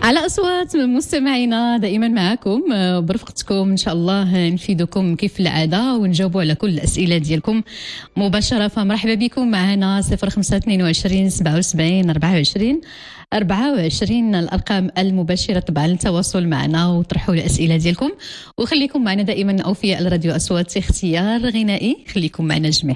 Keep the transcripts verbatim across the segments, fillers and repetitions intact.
على أصوات مستمعينا دائما معكم برفقتكم إن شاء الله نفيدكم كيف العادة ونجاوبوا على كل الأسئلة ديالكم مباشرة. فمرحبا بكم معنا صفر خمسة اثنين وعشرين سبعة وسبعين أربعة وعشرين أربعة وعشرين الأرقام المباشرة طبعا للتواصل معنا وطرحوا الأسئلة ديالكم، وخليكم معنا دائما أوفياء الراديو أصوات اختيار غنائي. خليكم معنا جميع.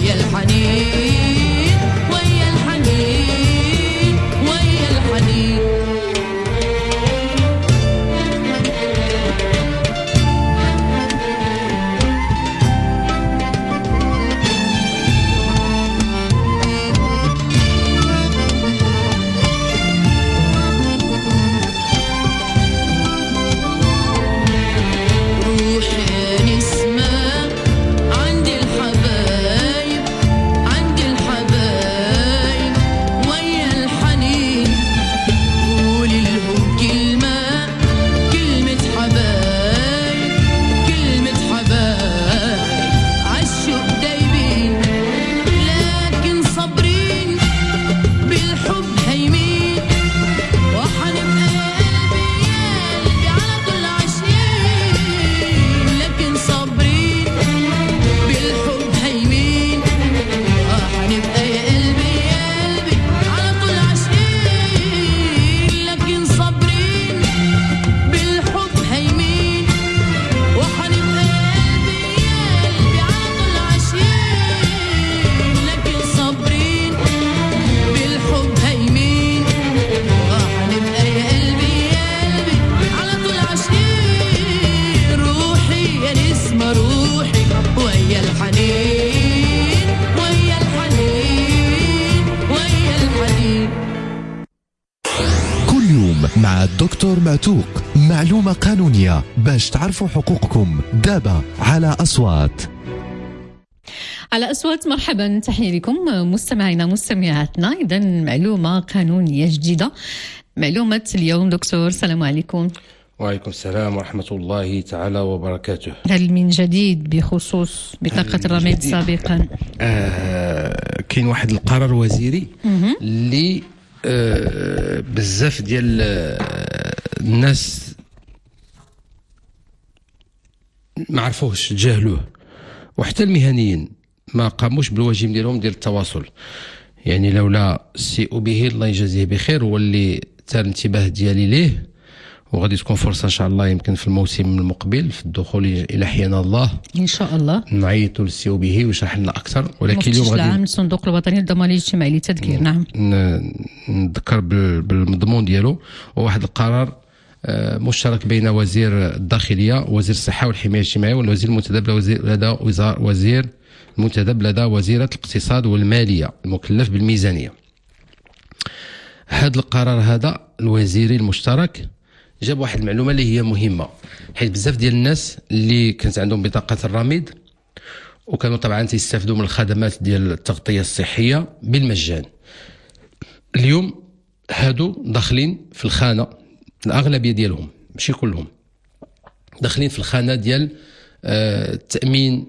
ويا الحنين ويا الحنين ويا الحنين. مع الدكتور معتوق، معلومة قانونية باش تعرفوا حقوقكم. دابا على أصوات. على أصوات مرحبا، تحية لكم مستمعينا مستمعاتنا. إذا معلومة قانونية جديدة. معلومة اليوم دكتور، السلام عليكم. وعليكم السلام ورحمة الله تعالى وبركاته. هل من جديد بخصوص بطاقة الرميد سابقا؟ آه كاين واحد القرار وزيري اللي آه بزاف ديال آه الناس ما عرفوهش، تجاهلوه، وحتى المهنيين ما قاموش بالواجب ديالهم ديال التواصل. يعني لولا السي او به الله يجازيه بخير هو اللي تار الانتباه ديالي ليه، وغادي تكون فرصه ان شاء الله يمكن في الموسم المقبل في الدخول الى حيان الله ان شاء الله نعيطوا للسي او به ويشرح لنا اكثر. ولكن اليوم غادي العام الصندوق الوطني للضمان الاجتماعي للتذكير. نعم نذكر بالمضمون ديالو. وواحد القرار مشترك بين وزير الداخليه ووزير الصحه والحمايه الاجتماعيه والوزير المنتدب لدى وزاره وزير المنتدب لدى وزيره الاقتصاد والماليه المكلف بالميزانيه. هذا القرار هذا الوزيري المشترك جاب واحد المعلومه اللي هي مهمه، حيت بزاف ديال الناس اللي كانت عندهم بطاقه الرميد وكانوا طبعا تيستافدوا من الخدمات ديال التغطيه الصحيه بالمجان، اليوم هادو داخلين في الخانه، الاغلبيه ديالهم ماشي كلهم داخلين في الخانه ديال التامين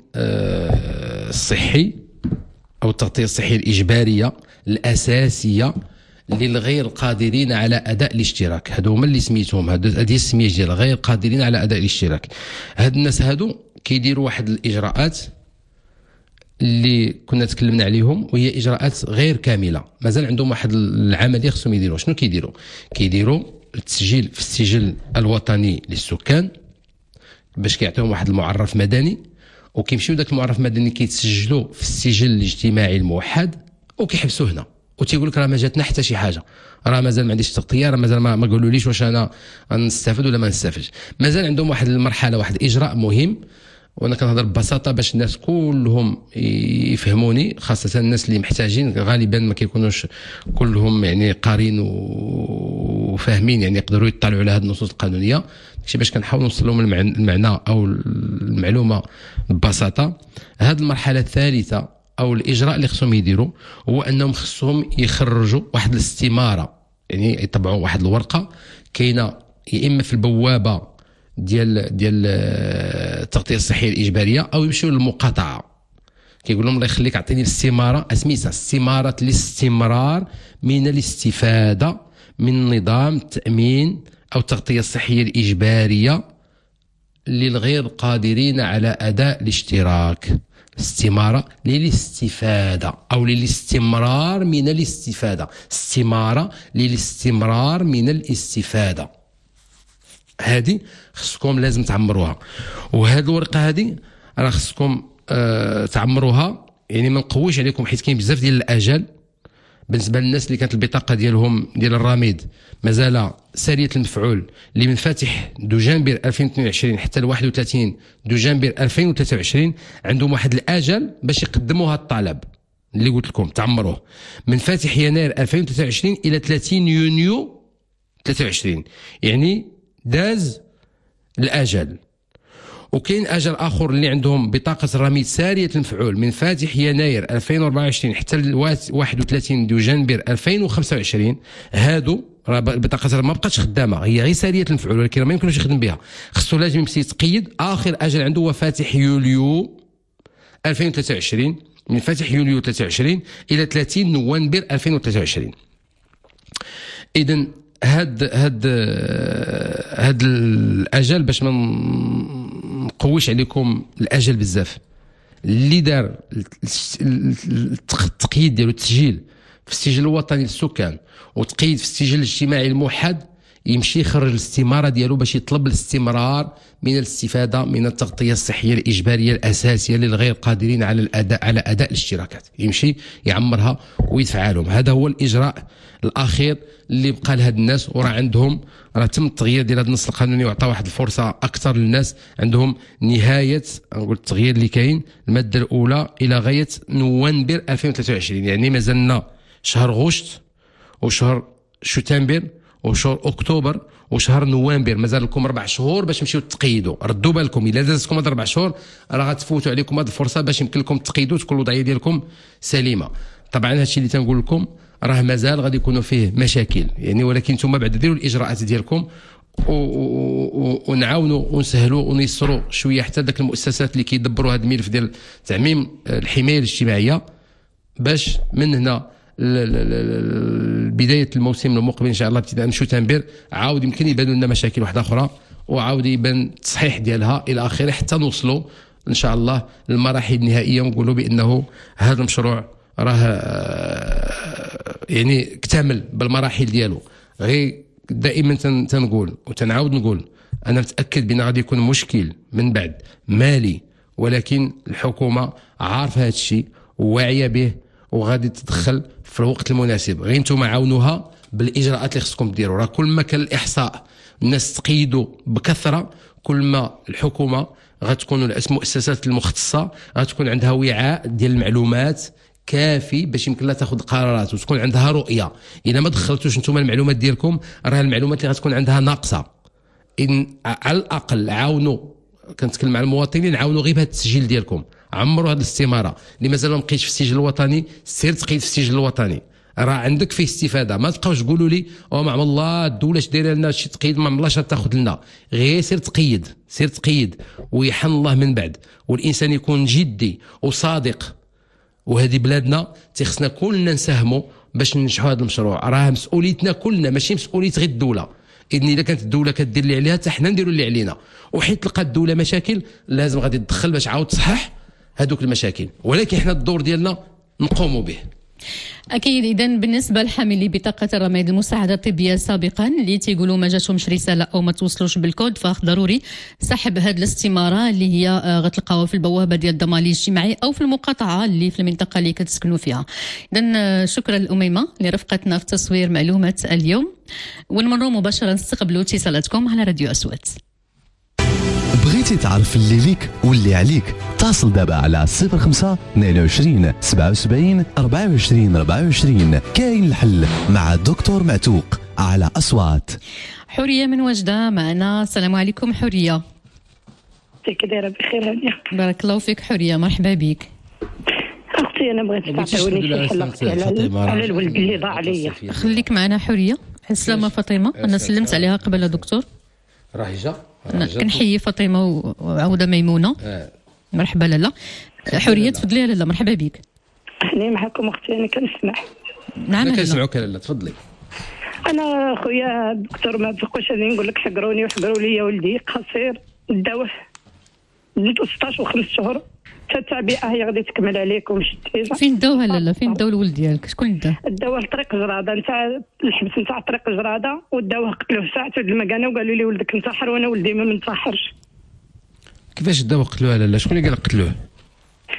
الصحي او التغطيه الصحيه الاجباريه الاساسيه للغير قادرين على اداء الاشتراك. هادو هما اللي سميتهم، هذه السميه ديال غير قادرين على اداء الاشتراك. هاد الناس هادو كيديروا واحد الاجراءات اللي كنا تكلمنا عليهم، وهي اجراءات غير كامله، مازال عندهم واحد العمليه خصهم يديروا. شنو كيديروا؟ كيديروا التسجيل في السجل الوطني للسكان باش كيعطيهم واحد المعرف مدني، وكيمشيو داك المعرف المدني كيتسجلوا في السجل الاجتماعي الموحد وكيحبسوا هنا، وتيقول لك راه ما جاتنا حتى شي حاجه، راه مازال ما عنديش تغطيه، راه مازال ما, ما قالوليش واش انا نستافد ولا ما نستافدش. مازال عندهم واحد المرحله، واحد اجراء مهم، وانا كنهضر ببساطه باش الناس كلهم يفهموني، خاصه الناس اللي محتاجين، غالبا ما كيكونوش كلهم يعني قارين وفاهمين، يعني يقدروا يطلعوا على هذه النصوص القانونيه. شي باش كنحاول نوصل لهم المعنى او المعلومه ببساطه. هذه المرحله الثالثه او الاجراء اللي خصهم يديروا هو انهم خصهم يخرجوا واحد الاستماره، يعني يطبعوا واحد الورقه كاينه يا اما في البوابه ديال ديال التغطيه الصحيه الاجباريه، او يمشيو للمقاطعه كيقول لهم الله يخليك اعطيني الاستماره، اسميتها استماره الاستمرار من الاستفاده من نظام التامين او التغطيه الصحيه الاجباريه للغير قادرين على اداء الاشتراك. استمارة للاستفادة أو للاستمرار من الاستفادة، استمارة للاستمرار من الاستفادة. هذه خصكم لازم تعمروها، وهذه الورقة هذه راه خصكم آه تعمروها يعني ما نقويش عليكم حيت كاين بزاف ديال الاجال بالنسبه للناس اللي كانت البطاقه ديالهم ديال الرميد مازال ساريه المفعول اللي من فاتح دجنبر ألفين واثنين وعشرين حتى ل واحد وثلاثين دجنبر ألفين وثلاثة وعشرين عندهم واحد الاجل باش يقدموا هذا الطلب اللي قلت لكم تعمروه من فاتح يناير ألفين وثلاثة وعشرين الى ثلاثين يونيو ثلاثة وعشرين، يعني داز الاجل. وكاين اجل اخر اللي عندهم بطاقه الرميد ساريه المفعول من فاتح يناير ألفين وأربعة وعشرين حتى ل واحد وثلاثين دجنبر ألفين وخمسة وعشرين، هادو راه البطاقه ما بقاتش خدامه، هي غير ساريه المفعول ولكن ما يمكنش يخدم بها، خصو لازم يمشي يتقيد. اخر اجل عنده هو فاتح يوليو ألفين وثلاثة وعشرين، من فاتح يوليو ثلاثة وعشرين الى ثلاثين نوفمبر ألفين وثلاثة وعشرين. اذا هاد هاد هاد الاجل باش ما نقويش عليكم الاجل بزاف، اللي دار التقييد ديالو التسجيل في السجل الوطني للسكان وتقييد في السجل الاجتماعي الموحد يمشي يخرج الاستماره ديالو باش يطلب الاستمرار من الاستفاده من التغطيه الصحيه الاجباريه الاساسيه للغير قادرين على الاداء على اداء الاشتراكات، يمشي يعمرها ويدفع لهم. هذا هو الاجراء الاخير اللي بقى لهاد الناس، وراه عندهم راه تم التغيير ديال هذا النص القانوني وعطى واحد الفرصه اكثر للناس. عندهم نهايه نقول التغيير اللي كاين الماده الاولى الى غايه نوفمبر ألفين وثلاثة وعشرين، يعني مازالنا شهر غشت وشهر شتنبر وشهر اكتوبر وشهر نوفمبر، مازال لكم اربع شهور باش تمشيو تقيدوا. ردوا بالكم الا دازتكم هاد اربع شهور راه غتفوتوا عليكم هاد الفرصه باش يمكن لكم تقيدوا وتكون الوضعيه ديالكم سليمه. طبعا هادشي اللي تنقول لكم راه مازال غادي يكونوا فيه مشاكل يعني، ولكن نتوما بعد ديروا الاجراءات ديالكم ونعاونوا ونسهلوا ونيسروا شويه حتى داك المؤسسات اللي كيدبروا هذا الملف ديال تعميم الحمايه الاجتماعيه، باش من هنا بدايه الموسم المقبل ان شاء الله ابتداء من شتنبر عاود يمكن يبانوا لنا مشاكل واحده اخرى وعاود يبان التصحيح ديالها الى اخره حتى نوصلوا ان شاء الله للمراحل النهائيه ونقولوا بانه هذا المشروع راه يعني اكتمل بالمراحل ديالو. غير دائما تنقول وتنعاود نقول انا متاكد بان غادي يكون مشكل من بعد مالي، ولكن الحكومه عارفه هذا الشيء وواعيه به وغادي تدخل في الوقت المناسب. غير نتوما عاونوها بالاجراءات اللي خصكم ديروا. راه كل ما كان الاحصاء الناس تقيدوا بكثره كل ما الحكومه غتكون المؤسسات المختصه غتكون عندها وعاء ديال المعلومات كافي باش يمكن لها تاخذ قرارات وتكون عندها رؤيه. اذا ما دخلتوش نتوما المعلومات ديالكم راه المعلومات اللي غتكون عندها ناقصه. ان على الاقل عاونوا، كنتكلم على المواطنين، عاونوا غير بهذا التسجيل ديالكم، عمروا هذه الاستماره اللي مازال ما بقيتش في السجل الوطني، سير تقيد في السجل الوطني راه عندك فيه استفاده. ما تبقاوش تقولوا لي او ما عمر الله الدوله اش دايره لنا شي تقييد ما عمرلاش تاخذ لنا، غير سير تقيد سير تقيد ويحن الله من بعد. والانسان يكون جدي وصادق، وهذه بلادنا تيخصنا كلنا نساهموا باش ننجحوا هذا المشروع. راه مسؤوليتنا كلنا ماشي مسؤوليه غير الدوله. اذن اذا كانت الدوله كدير اللي عليها حتى حنا نديروا اللي علينا، وحيت تلقى الدوله مشاكل لازم غادي تدخل باش عاود تصحح هذوك المشاكل، ولكن حنا الدور ديالنا نقوموا به. اكيد. اذا بالنسبه لحاملي بطاقه الرميد المساعده الطبيه سابقا اللي تيقولوا ما جاتهمش رساله او ما توصلوش بالكود، فضروري سحب هذه الاستماره اللي هي غتلقاوها في البوابه ديال الضمان الاجتماعي او في المقاطعه اللي في المنطقه اللي كتسكنوا فيها. اذا شكرا لأميمة اللي رفقتنا في تصوير معلومه اليوم، ونمروا مباشره نستقبلوا اتصالاتكم على راديو أصوات. بغيتي تعرف اللي ليك واللي عليك؟ اتصل دابا على صفر خمسة اثنين وعشرين سبعة وسبعين أربعة وعشرين أربعة وعشرين. كاين الحل مع الدكتور معتوق على أصوات. حورية من وجدة معنا. السلام عليكم حورية. كيف دايره؟ بخير هانيه. بارك الله فيك حورية، مرحبا بك. اختي انا بغيت تعطيوني شي حل على, على الولد اللي ضاع عليا. خليك معنا حورية. سلامة فاطمة، انا سلمت عليها قبل الدكتور. راه جا كنحيي فاطمة وعودة ميمونة. آه. مرحبا لالا. حورية تفضلي يا لالا، مرحبا بك. اهلا معكم اختي، انا كنسمع. نعم لالا كنسمعوك لالا، تفضلي. انا خويا الدكتور ما تبقوش غادي نقول لك حقروني وحقروا لي ولدي قصير داوه زدتو ستطاش وخمس شهور حتى التعبئه هي غادي تكمل عليكم. شتي فين داوها لالا؟ فين داو الولد ديالك؟ شكون دا؟ داوه لطريق جراده نتاع الحبس نتاع طريق جراده، وداوه قتلوه ساعه المكانه وقالوا لي ولدك انتحر، وانا ولدي ما منتحرش. كيفاش داوه قتلوه لالا؟ شكون اللي قال قتلوه؟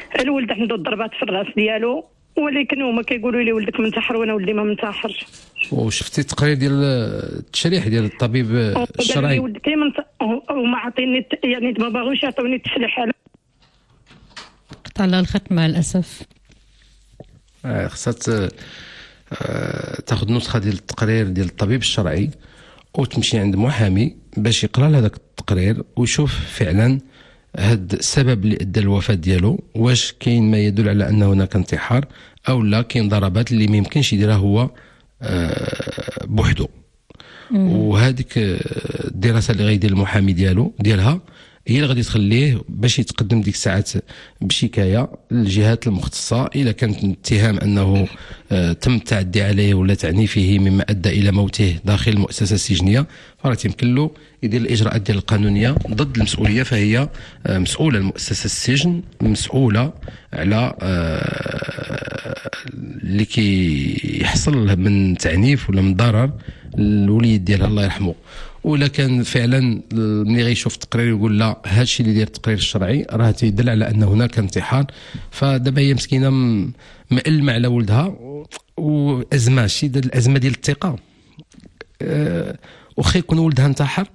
الولد عنده الضربات في الراس ديالو، ولكن هما كيقولوا لي ولدك منتحر وانا ولدي ما منتحرش. وشفتي التقرير ديال التشريح ديال الطبيب الشرعي؟ ولدك وما عطيني يعني ما باغوش يعطوني التشريح على قطع على الخط مع الاسف. آه خصها تاخذ نسخه ديال التقرير ديال الطبيب الشرعي وتمشي عند محامي باش يقرا لها داك التقرير ويشوف فعلا هاد السبب اللي ادى الوفاه ديالو، واش كاين ما يدل على ان هناك انتحار او لا كاين ضربات اللي ما يمكنش يديرها هو بوحدو. وهذيك الدراسه اللي غيدير المحامي ديالو ديالها هي اللي غادي تخليه باش يتقدم ديك الساعات بشكايه للجهات المختصه. اذا كانت اتهام انه تم التعدي عليه ولا تعنيفه مما ادى الى موته داخل المؤسسه السجنيه، فراه يمكن له يدير الاجراءات ديال القانونيه ضد المسؤوليه. فهي مسؤوله المؤسسه السجن مسؤوله على اللي كيحصل من تعنيف ولا من ضرر الوليد ديالها الله يرحمه. ولا كان فعلا ملي غيشوف التقرير يقول لا هذا الشيء اللي داير التقرير الشرعي راه تيدل على ان هناك انتحار، فدابا هي مسكينه مألمه على ولدها وازمه شي ديال الازمه ديال الثقه. أه وخا يكون ولدها انتحر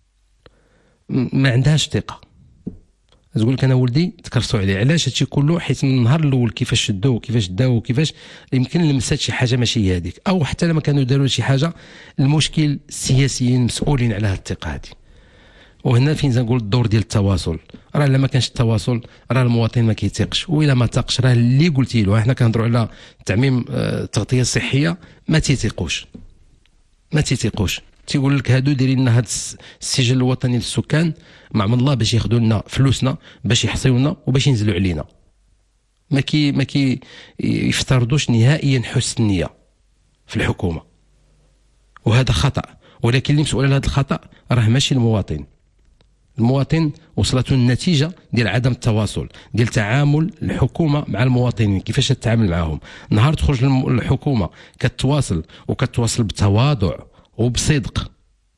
ما عندهاش ثقه، تقول لك انا ولدي تكرسوا عليه. علاش هادشي كله؟ حيت من النهار الاول كيفاش شدوه كيفاش داوه كيفاش يمكن لمسات شي حاجه ماشي هي هذيك، او حتى لما كانوا داروا شي حاجه المشكل السياسيين مسؤولين على هاد الثقه هذه. وهنا فين نقول الدور ديال التواصل، راه الا ما كانش التواصل راه المواطن ما كيتيقش، والا ما تاقش راه اللي قلتي له. حنا كنهضروا على تعميم التغطيه الصحيه ما تيتيقوش ما تيتيقوش تيقول لك هادو دايرين لنا هاد السجل الوطني للسكان معمل الله باش ياخذوا لنا فلوسنا باش يحصيونا وباش ينزلوا علينا. ما كي ما كي يفترضوش نهائيا حسن النيه في الحكومه، وهذا خطا. ولكن اللي مسؤول على هذا الخطا راه ماشي المواطن. المواطن وصلته النتيجه ديال عدم التواصل ديال تعامل الحكومه مع المواطنين، كيفاش تتعامل معهم. نهار تخرج الحكومه كتواصل وكتواصل بتواضع وبصدق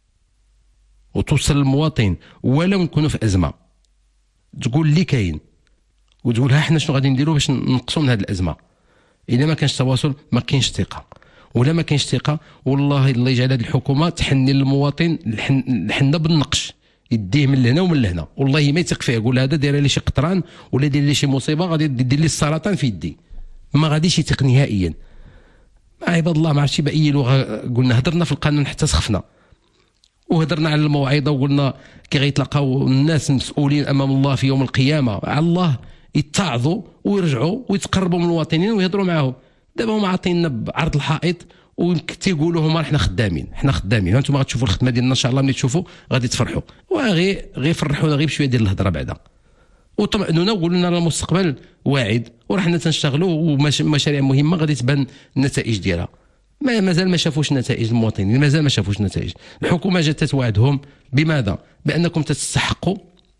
وتوصل للمواطن ولو نكونوا في ازمه، تقول لي كاين وتقول ها حنا شنو غادي نديروا باش ننقصوا من هذه الازمه. اذا ما كانش تواصل ما كاينش ثقه، ولا ما كاينش ثقه والله الله يجعل هذه الحكومه تحني للمواطن الحنه بالنقش، يديه من لهنا ومن لهنا والله ما يثق فيه. يقول هذا داير لي شي قطران ولا داير لي شي مصيبه غادي دير لي السرطان في يدي، ما غاديش يثق نهائيا. عباد الله ما عرفتش باي لغه قلنا، هضرنا في القانون حتى سخفنا، وهضرنا على الموعظه وقلنا كي غيتلاقاو الناس المسؤولين امام الله في يوم القيامه على الله يتعظوا ويرجعوا ويتقربوا من المواطنين ويهضروا معاهم. دابا هما عاطيننا بعرض الحائط وتيقولوا هما حنا خدامين حنا خدامين انتم غتشوفوا الخدمه ديالنا ان شاء الله. ملي تشوفوا غادي تفرحوا، وغير غير فرحونا غير بشويه ديال الهضره بعدا وطمئنونا وقولوا لنا المستقبل واعد وراه حنا تنشتغلوا ومشاريع مهمه غادي تبان النتائج ديالها. ما مازال ما شافوش نتائج المواطنين، مازال ما شافوش نتائج. الحكومه جات تتوعدهم بماذا؟ بانكم تستحقوا.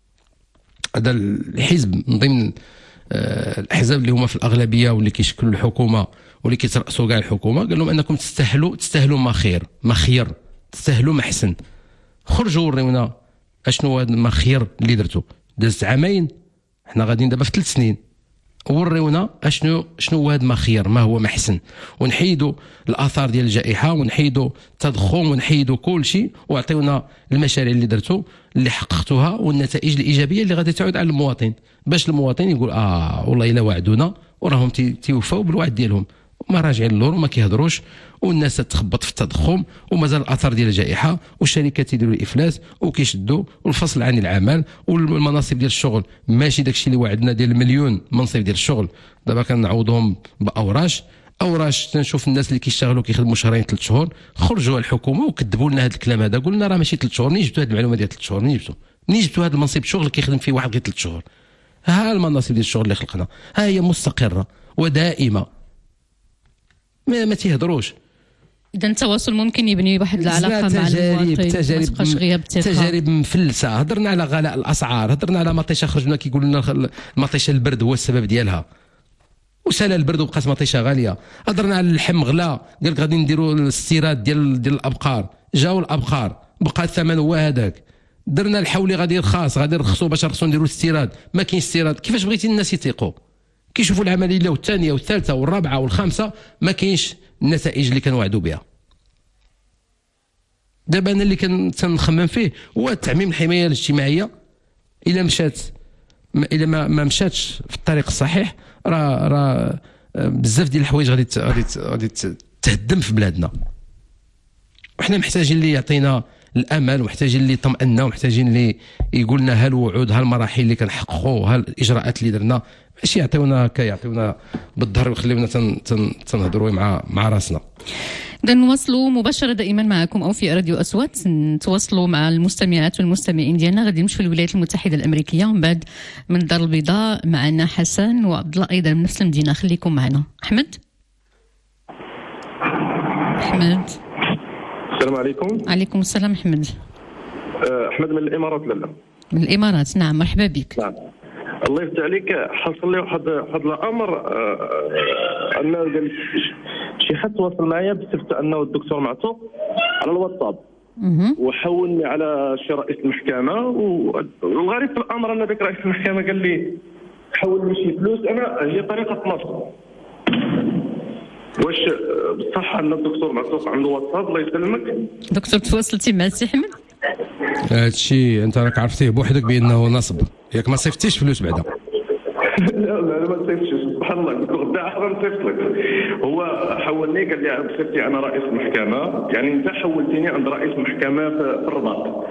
هذا الحزب من ضمن الاحزاب اللي هما في الاغلبيه واللي كيشكلوا الحكومه واللي كيترأسوا كاع الحكومه، قال لهم انكم تستاهلوا تستاهلوا ما خير ما خير تستاهلوا ما حسن. خرجوا وريونا اشنو هذا ما خير اللي درتو. دازت عامين حنا غاديين دابا في ثلاث سنين، وريونا اشنو شنو هو هذا ما خير ما هو ما حسن، ونحيدوا الاثار ديال الجائحه ونحيدوا التضخم ونحيدوا كل شيء وعطيونا المشاريع اللي درتو اللي حققتوها والنتائج الايجابيه اللي غادي تعود على المواطن، باش المواطن يقول اه والله الا وعدونا وراهم تيوفاو بالوعد ديالهم، ما راجعين اللور وما كيهضروش، والناس تخبط في التضخم ومازال الاثار ديال الجائحه والشركات يديروا الافلاس وكيشدوا والفصل عن العمل والمناصب ديال الشغل ماشي داكشي اللي وعدنا ديال المليون منصب ديال الشغل دابا كنعوضهم باوراش اوراش. تنشوف الناس اللي كيشتغلوا كيخدموا شهرين ثلاث شهور. خرجوا الحكومه وكذبوا لنا هذا الكلام هذا، قلنا راه ماشي ثلاث شهور. منين جبتوا هذه المعلومه ديال ثلاث شهور؟ منين جبتوا منين جبتوا هذا المنصب الشغل اللي كيخدم فيه واحد غير ثلاث شهور؟ ها المناصب ديال الشغل اللي خلقنا ها هي مستقره ودائمه، ما ما تيهضروش. اذا التواصل ممكن يبني واحد العلاقه مع المواطن، تجارب تجارب تجارب مفلسه. هضرنا على غلاء الاسعار، هضرنا على مطيشه خرجنا كيقولوا لنا مطيشه البرد هو السبب ديالها وسال البرد وبقات مطيشه غاليه. هضرنا على اللحم غلا، قال لك غادي نديروا الاستيراد ديال ديال الابقار، جاوا الابقار بقى الثمن هو هذاك. درنا الحولي غادي يرخص غادي نرخصوا باش نرخصوا نديروا الاستيراد، ما كاينش استيراد. كيفاش بغيتي الناس يثيقوا؟ كيشوفوا العمليه الاولى والثانيه والثالثه والرابعه والخامسه ما كاينش النتائج اللي كانوا بها. دابا انا اللي كنخمم فيه هو تعميم الحمايه الاجتماعيه. الا مشات الا ما, ما مشاتش في الطريق الصحيح راه راه بزاف ديال الحوايج غادي غادي غادي تهدم في بلادنا. وحنا محتاجين اللي يعطينا الامل، ومحتاجين اللي يطمئننا، ومحتاجين اللي يقول لنا ها الوعود، ها المراحل اللي كنحققوا، ها الاجراءات اللي درنا، ماشي يعطيونا كيعطيونا بالظهر ويخليونا تن تن تنهضروا مع مع راسنا. إذا نواصلوا مباشرة دائما معكم أو في راديو أصوات، نتواصلوا مع المستمعات والمستمعين ديالنا. غادي نمشيو للولايات المتحدة الأمريكية ومن بعد من الدار البيضاء معنا حسن وعبد الله أيضا من نفس المدينة. خليكم معنا. أحمد أحمد السلام عليكم. عليكم السلام. أحمد أحمد من الإمارات. لا من الإمارات. نعم مرحبا بك. نعم الله يفتح عليك. حصل لي واحد واحد الامر ان قال شي حد تواصل معايا بصفه انه الدكتور معتوق على الواتساب وحولني على شي رئيس المحكمه. والغريب في الامر ان ذاك رئيس المحكمه قال لي حول لي شي فلوس. انا هي طريقه نصب. واش بصح ان الدكتور معتوق عنده واتساب؟ الله يسلمك دكتور. تواصلتي مع السي احمد؟ هادشي انت راك عرفتيه بوحدك بانه نصب، ياك ما صيفتيش فلوس بعدا. لا لا ما صيفتش سبحان الله. قلت له غدا اخر نصيفط لك. هو حولني قال لي بصفتي انا رئيس محكمه، يعني انت حولتيني عند رئيس محكمه في الرباط.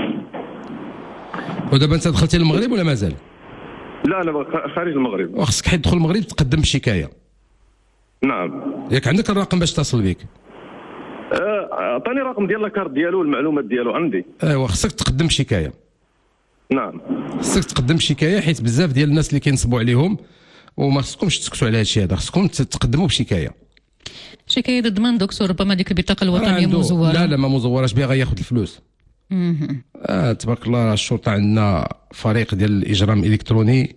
ودابا انت دخلتي للمغرب ولا مازال؟ لا انا خارج المغرب. وخصك حيت تدخل المغرب تقدم بشكايه. نعم. ياك عندك الرقم باش تصل بك؟ عطاني رقم ديال لاكارت ديالو والمعلومات ديالو عندي. ايوا خصك تقدم شكايه. نعم خصك تقدم شكايه حيت بزاف ديال الناس اللي كينصبوا عليهم وما خصكمش تسكتوا على هذا الشيء هذا، خصكم تقدموا بشكايه. شكايه ضد من دكتور؟ ربما ديك البطاقه الوطنيه مزوره. لا لا ما مزوراش بها، غياخذ الفلوس. اه تبارك الله الشرطه عندنا فريق ديال الاجرام الالكتروني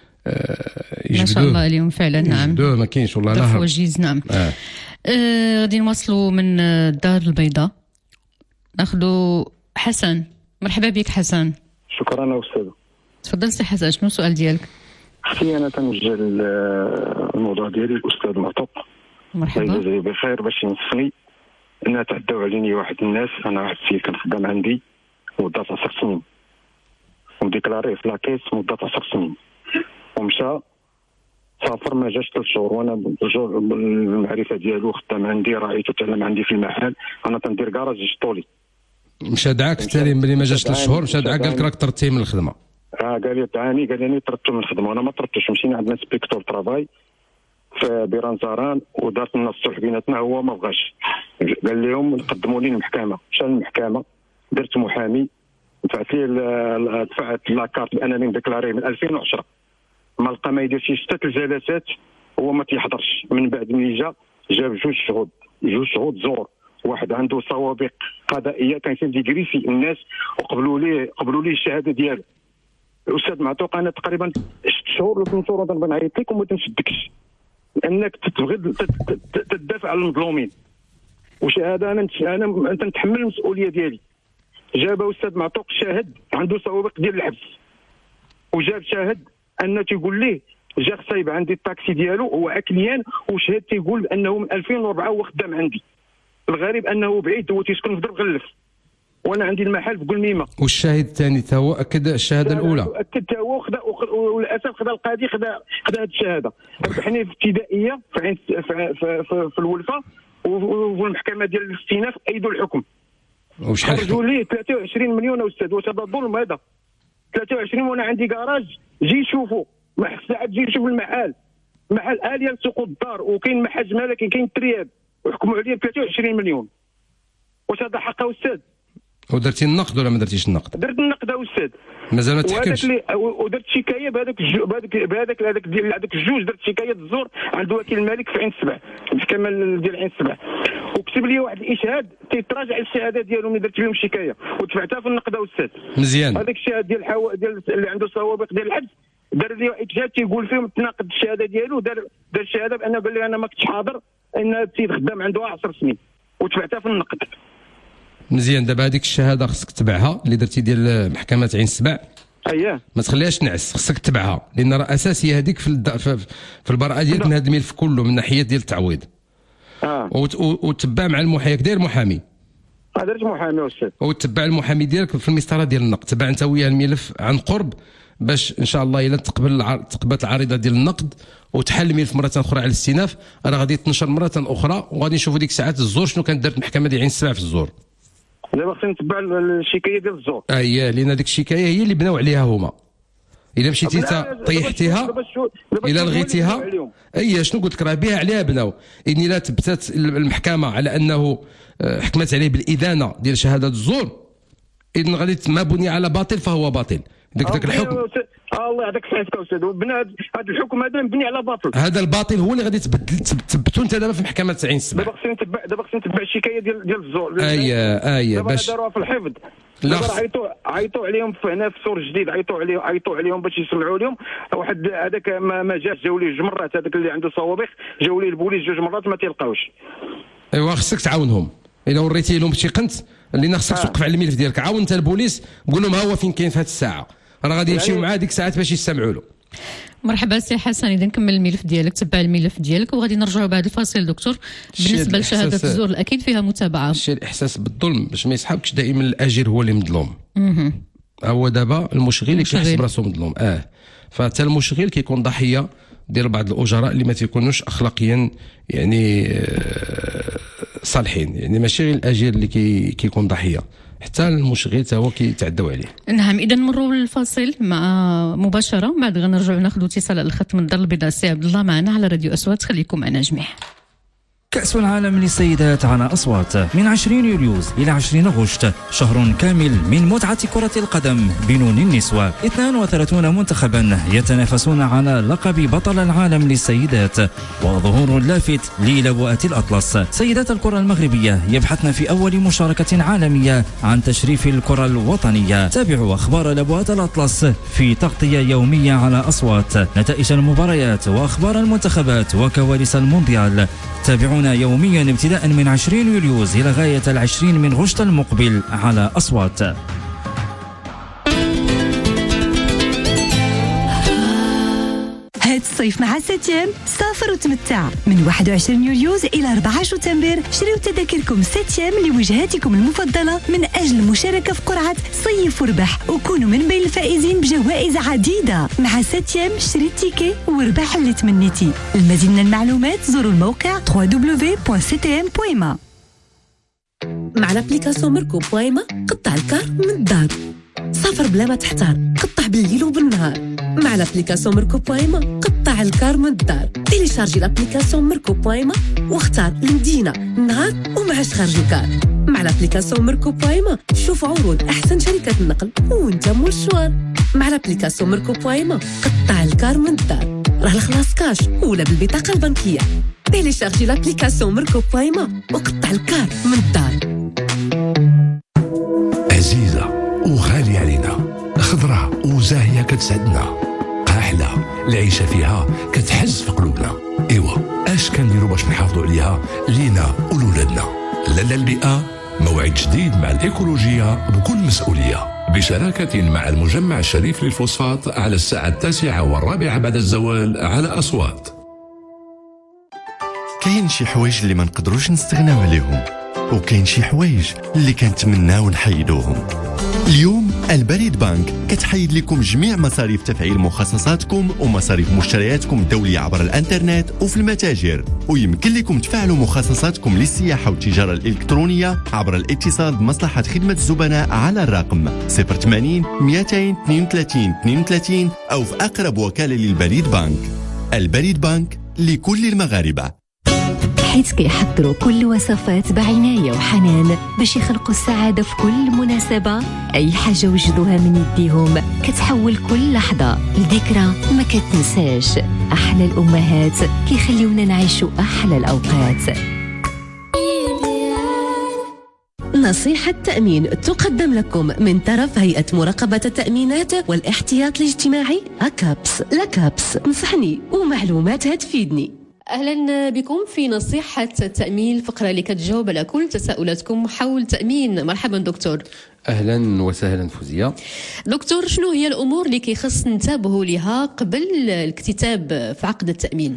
آه ما شاء الله عليهم فعلا. نعم يجبدوه ما كاينش والله لا وجيز. نعم آه. آه غادي نواصلوا من الدار البيضاء ناخذوا حسن. مرحبا بك حسن. شكرا استاذ. تفضل سي حسن، شنو السؤال ديالك؟ اختي انا تنوجه الموضوع ديالي الاستاذ معتوق مرحبا الله يجزيه بخير باش ينصفني. ان تعداو عليني واحد الناس. انا واحد السيد كنخدم عندي مده عشر سنين وديكلاريه في لاكيس مده عشر سنين ومشى سافر ما جاش ثلاث شهور وانا بالمعرفه ديالو خدام عندي رايته تعلم عندي في المحل. انا تندير كراج جطولي. مشى دعاك التالي ملي ما جاش ثلاث شهور مشى دعاك قال لك راك طردتيه من الخدمه. اه قال لي دعاني قال لي طردته من الخدمه وانا ما طردتوش. مشينا عند انسبيكتور ترافاي في بيران زاران ودارت لنا الصلح بيناتنا هو ما بغاش. قال لهم قدموا لي المحكمه. مشى للمحكمه درت محامي دفعت لي دفعت لاكارت بانني مديكلاري من ألفين وعشرة ما لقى ما يدير شي سته الجلسات هو ما تيحضرش. من بعد ملي جا جاب جوج شهود جوج شهود زور. واحد عنده سوابق قضائيه كان ديكريسي الناس وقبلوا ليه قبلوا ليه الشهاده ديالو. الاستاذ معتوق انا تقريبا ست شهور ولا ثلاث شهور نبغي نعيط لك وما تنشدكش لانك تبغي تدافع على المظلومين. وشهاده انا انا انت نتحمل المسؤوليه ديالي. جاب استاذ معتوق شاهد عنده سوابق ديال الحبس وجاب شاهد ان تيقول ليه جا خصايب عندي الطاكسي ديالو هو اكليان وشهد تيقول بانه من ألفين وأربعة هو خدام عندي. الغريب انه بعيد هو تيسكن في درب غلف وانا عندي المحل في قلميمه. والشاهد الثاني تا هو اكد الشهاده الاولى؟ اكد تا هو خدا وللاسف خدا القاضي خدا خدا هذه الشهاده. ربحني في ابتدائيه في عين في, في, في, في الولفه والمحكمه ديال الاستئناف ايدوا الحكم. وشحال خرجوا لي ثلاثة وعشرين مليون استاذ. واش هذا ظلم هذا؟ ثلاثة وعشرين وانا عندي كراج. جي شوفوا ما ساعات جي شوف المحل محل اليا سوق الدار وكاين محل مالك كاين ترياب وحكموا عليا ب ثلاثة وعشرين مليون. واش هذا حق استاذ؟ ودرتي النقد ولا ما درتيش النقد؟ درت النقد استاذ مازال ما تحكمش. ودرت شكايه بهذاك بهذاك بهذاك هذاك ديال هذاك الجوج. درت شكايه الزور عند وكيل الملك في عين السبع المحكمه ديال عين السبع وكتب لي واحد الاشهاد تيتراجع الشهاده ديالو ملي درت لهم الشكايه ودفعتها في النقد استاذ. مزيان. هذاك الشهاد ديال الحو... ديال اللي عنده سوابق ديال الحبس دار لي واحد الشهاد تيقول فيهم تناقض الشهاده ديالو. دار دار الشهاده بانه قال لي انا ما كنتش حاضر ان السيد خدام عنده عشر سنين ودفعتها في النقد. مزيان. دابا هذيك الشهاده خصك تبعها اللي درتي ديال محكمه عين السبع اييه ما تخليهاش تنعس، خصك تتبعها لان راه اساسيه هذيك في الد... في, في البراءه ديالك من هذا الملف كله من ناحيه ديال التعويض. اه وت... وتتبع مع المحامي، داير محامي. درت محامي استاذ. وتتبع المحامي ديالك في المسطره ديال النقد، تبع انت وياه الملف عن قرب باش ان شاء الله الا تقبل الع... تقبلت العريضه ديال النقد وتحل الملف مره اخرى على الاستئناف، راه غادي تنشر مره اخرى وغادي نشوفوا ديك الساعات الزور شنو كانت دارت المحكمه ديال عين السبع في الزور. دابا خصني نتبع الشكايه ديال الزور. اييه لان ديك الشكايه هي اللي بناو عليها هما. الا مشيتي انت طيحتيها الى لغيتيها اي شنو قلت لك راه بها عليها بناو. ان الا ثبتت المحكمه على انه حكمت عليه بالادانه ديال شهاده الزور، اذا غادي ما بني على باطل فهو باطل. داك داك الحكم اه الله يعطيك الصحه استاذ، وبنى هذا الحكم هذا مبني على باطل. هذا الباطل هو اللي غادي تبدل تثبتو انت دابا في محكمه عين السبع. دابا خصني نتبع دابا خصني نتبع الشكايه ديال ديال الزور. اييه اييه باش داروها في الحفظ. لا عيطوا عيطوا عليهم هنا في سور جديد، عيطوا عليهم عيطوا عليهم باش يسمعوا لهم. واحد هذاك ما, ما جاش، جاوا ليه جوج مرات، هذاك اللي عنده صوابيخ جاوا ليه البوليس جوج مرات ما تيلقاوش. ايوا خصك تعاونهم، الا وريتي لهم شي قنت اللي خصك توقف على الملف ديالك، عاون انت البوليس قول لهم ها هو فين كاين في هذه الساعه، راه غادي يمشيو معاه ديك الساعات باش يستمعوا له. مرحبا سي حسن، اذا نكمل الملف ديالك، تبع الملف ديالك وغادي نرجعوا بعد الفاصل دكتور. بالنسبه لشهاده الزور اكيد فيها متابعه. الشيء الاحساس بالظلم باش ما يسحبكش دائما الاجير هو اللي مظلوم. اها هو دابا المشغل اللي كيحس براسو مظلوم. اه فحتى المشغل كيكون ضحيه ديال بعض الاجراء اللي ما تيكونوش اخلاقيا يعني آه صالحين، يعني ماشي غير الاجير اللي كي كيكون ضحيه، حتى المشغل حتى هو كيتعدوا عليه. نعم، اذا نمروا للفاصل مع مباشره، بعد غنرجعوا ناخذوا اتصال على الخط من الدار البيضاء. سي عبد الله معنا على راديو اصوات، خليكم معنا جميع. كأس العالم للسيدات على أصوات من عشرين يوليوز إلى عشرين أغسطس، شهر كامل من متعة كرة القدم بنون النسوة. اثنين وثلاثين منتخبا يتنافسون على لقب بطل العالم للسيدات، وظهور لافت للواءات الأطلس. سيدات الكرة المغربية يبحثن في أول مشاركة عالمية عن تشريف الكرة الوطنية. تابعوا أخبار لواءات الأطلس في تغطية يومية على أصوات، نتائج المباريات وأخبار المنتخبات وكواليس المونديال. تابعونا يوميا ابتداء من عشرين يوليوز إلى غاية العشرين من غشت المقبل على أصوات. هاد الصيف مع سيتيام سافر وتمتع. من واحد وعشرين يوليوز إلى أربعة شتنبر شريو تذاكركم سيتيام لوجهاتكم المفضلة من أجل المشاركة في قرعة صيف وربح، وكونوا من بين الفائزين بجوائز عديدة. مع سيتيام شري التيكي وربح اللي تمنيتي. المزيد من المعلومات زوروا الموقع دبليو دبليو دبليو بوان سي تي ام بوان ما. مع لابليكاسيون ميركو بوان ما قطع الكار من الدار، سافر بلا ما تحتار، قطع بالليل وبالنهار. مع لابليكاسيون ميركو بوان ما قطع الكار من الدار. تيليشارجي لابليكاسيون ميركو بوان ما واختار المدينه، النهار ومعاش خارج الكار. مع لابليكاسيون ميركو بوان ما شوف عروض احسن شركات النقل وانت مول الشوار. مع لابليكاسيون ميركو بوان ما قطع الكار من الدار، راه الخلاص كاش ولا بالبطاقه البنكيه. تيليشارجي لابليكاسيون ميركو بوان ما وقطع الكار من الدار. عزيزه وغاليه علينا، خضراء وزاهيه كتسعدنا، قاحله العيشه فيها كتحز في قلوبنا. ايوا اش كنديروا باش نحافظوا عليها لينا ولولادنا؟ لالا البيئه موعد جديد مع الايكولوجيه بكل مسؤوليه، بشراكه مع المجمع الشريف للفوسفات على الساعه التاسعه والرابعه بعد الزوال على اصوات. كاين شي حوايج اللي ما نقدروش نستغناو عليهم، وكاين شي حوايج اللي كنتمناو نحيدوهم. اليوم البريد بنك كتحيد لكم جميع مصاريف تفعيل مخصصاتكم ومصاريف مشترياتكم الدولية عبر الانترنت وفي المتاجر، ويمكن لكم تفعلوا مخصصاتكم للسياحة والتجارة الإلكترونية عبر الاتصال بمصلحة خدمة الزبناء على الرقم صفر ثمانين مئتين واثنين وثلاثين اثنين وثلاثين أو في أقرب وكالة للبريد بنك. البريد بنك لكل المغاربة، حيث كيحضروا كل وصفات بعناية وحنان باش يخلقوا السعادة في كل مناسبة. أي حاجة وجدوها من يديهم كتحول كل لحظة لذكرى ما كتنساش. أحلى الأمهات كيخليونا نعيشوا أحلى الأوقات. نصيحة تأمين تقدم لكم من طرف هيئة مراقبة التأمينات والاحتياط الاجتماعي أكابس. لكابس نصحني ومعلوماتها تفيدني. أهلا بكم في نصيحة التأمين، الفقرة اللي كتجاوب على كل تساؤلاتكم حول التأمين. مرحبا دكتور. اهلا وسهلا فوزيه. دكتور، شنو هي الامور اللي كيخص ننتبهوا لها قبل الاكتتاب في عقد التأمين؟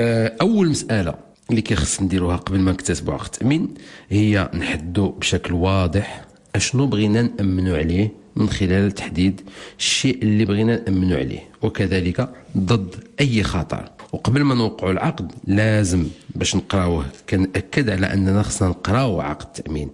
اول مساله اللي كيخص نديروها قبل ما نكتسبوا عقد التأمين هي نحددوا بشكل واضح اشنو بغينا نأمنوا عليه من خلال تحديد الشيء اللي بغينا نأمنوا عليه، وكذلك ضد اي خطر. وقبل ما نوقعوا العقد لازم باش نقراوه كنأكد على اننا خصنا نقراو عقد التأمين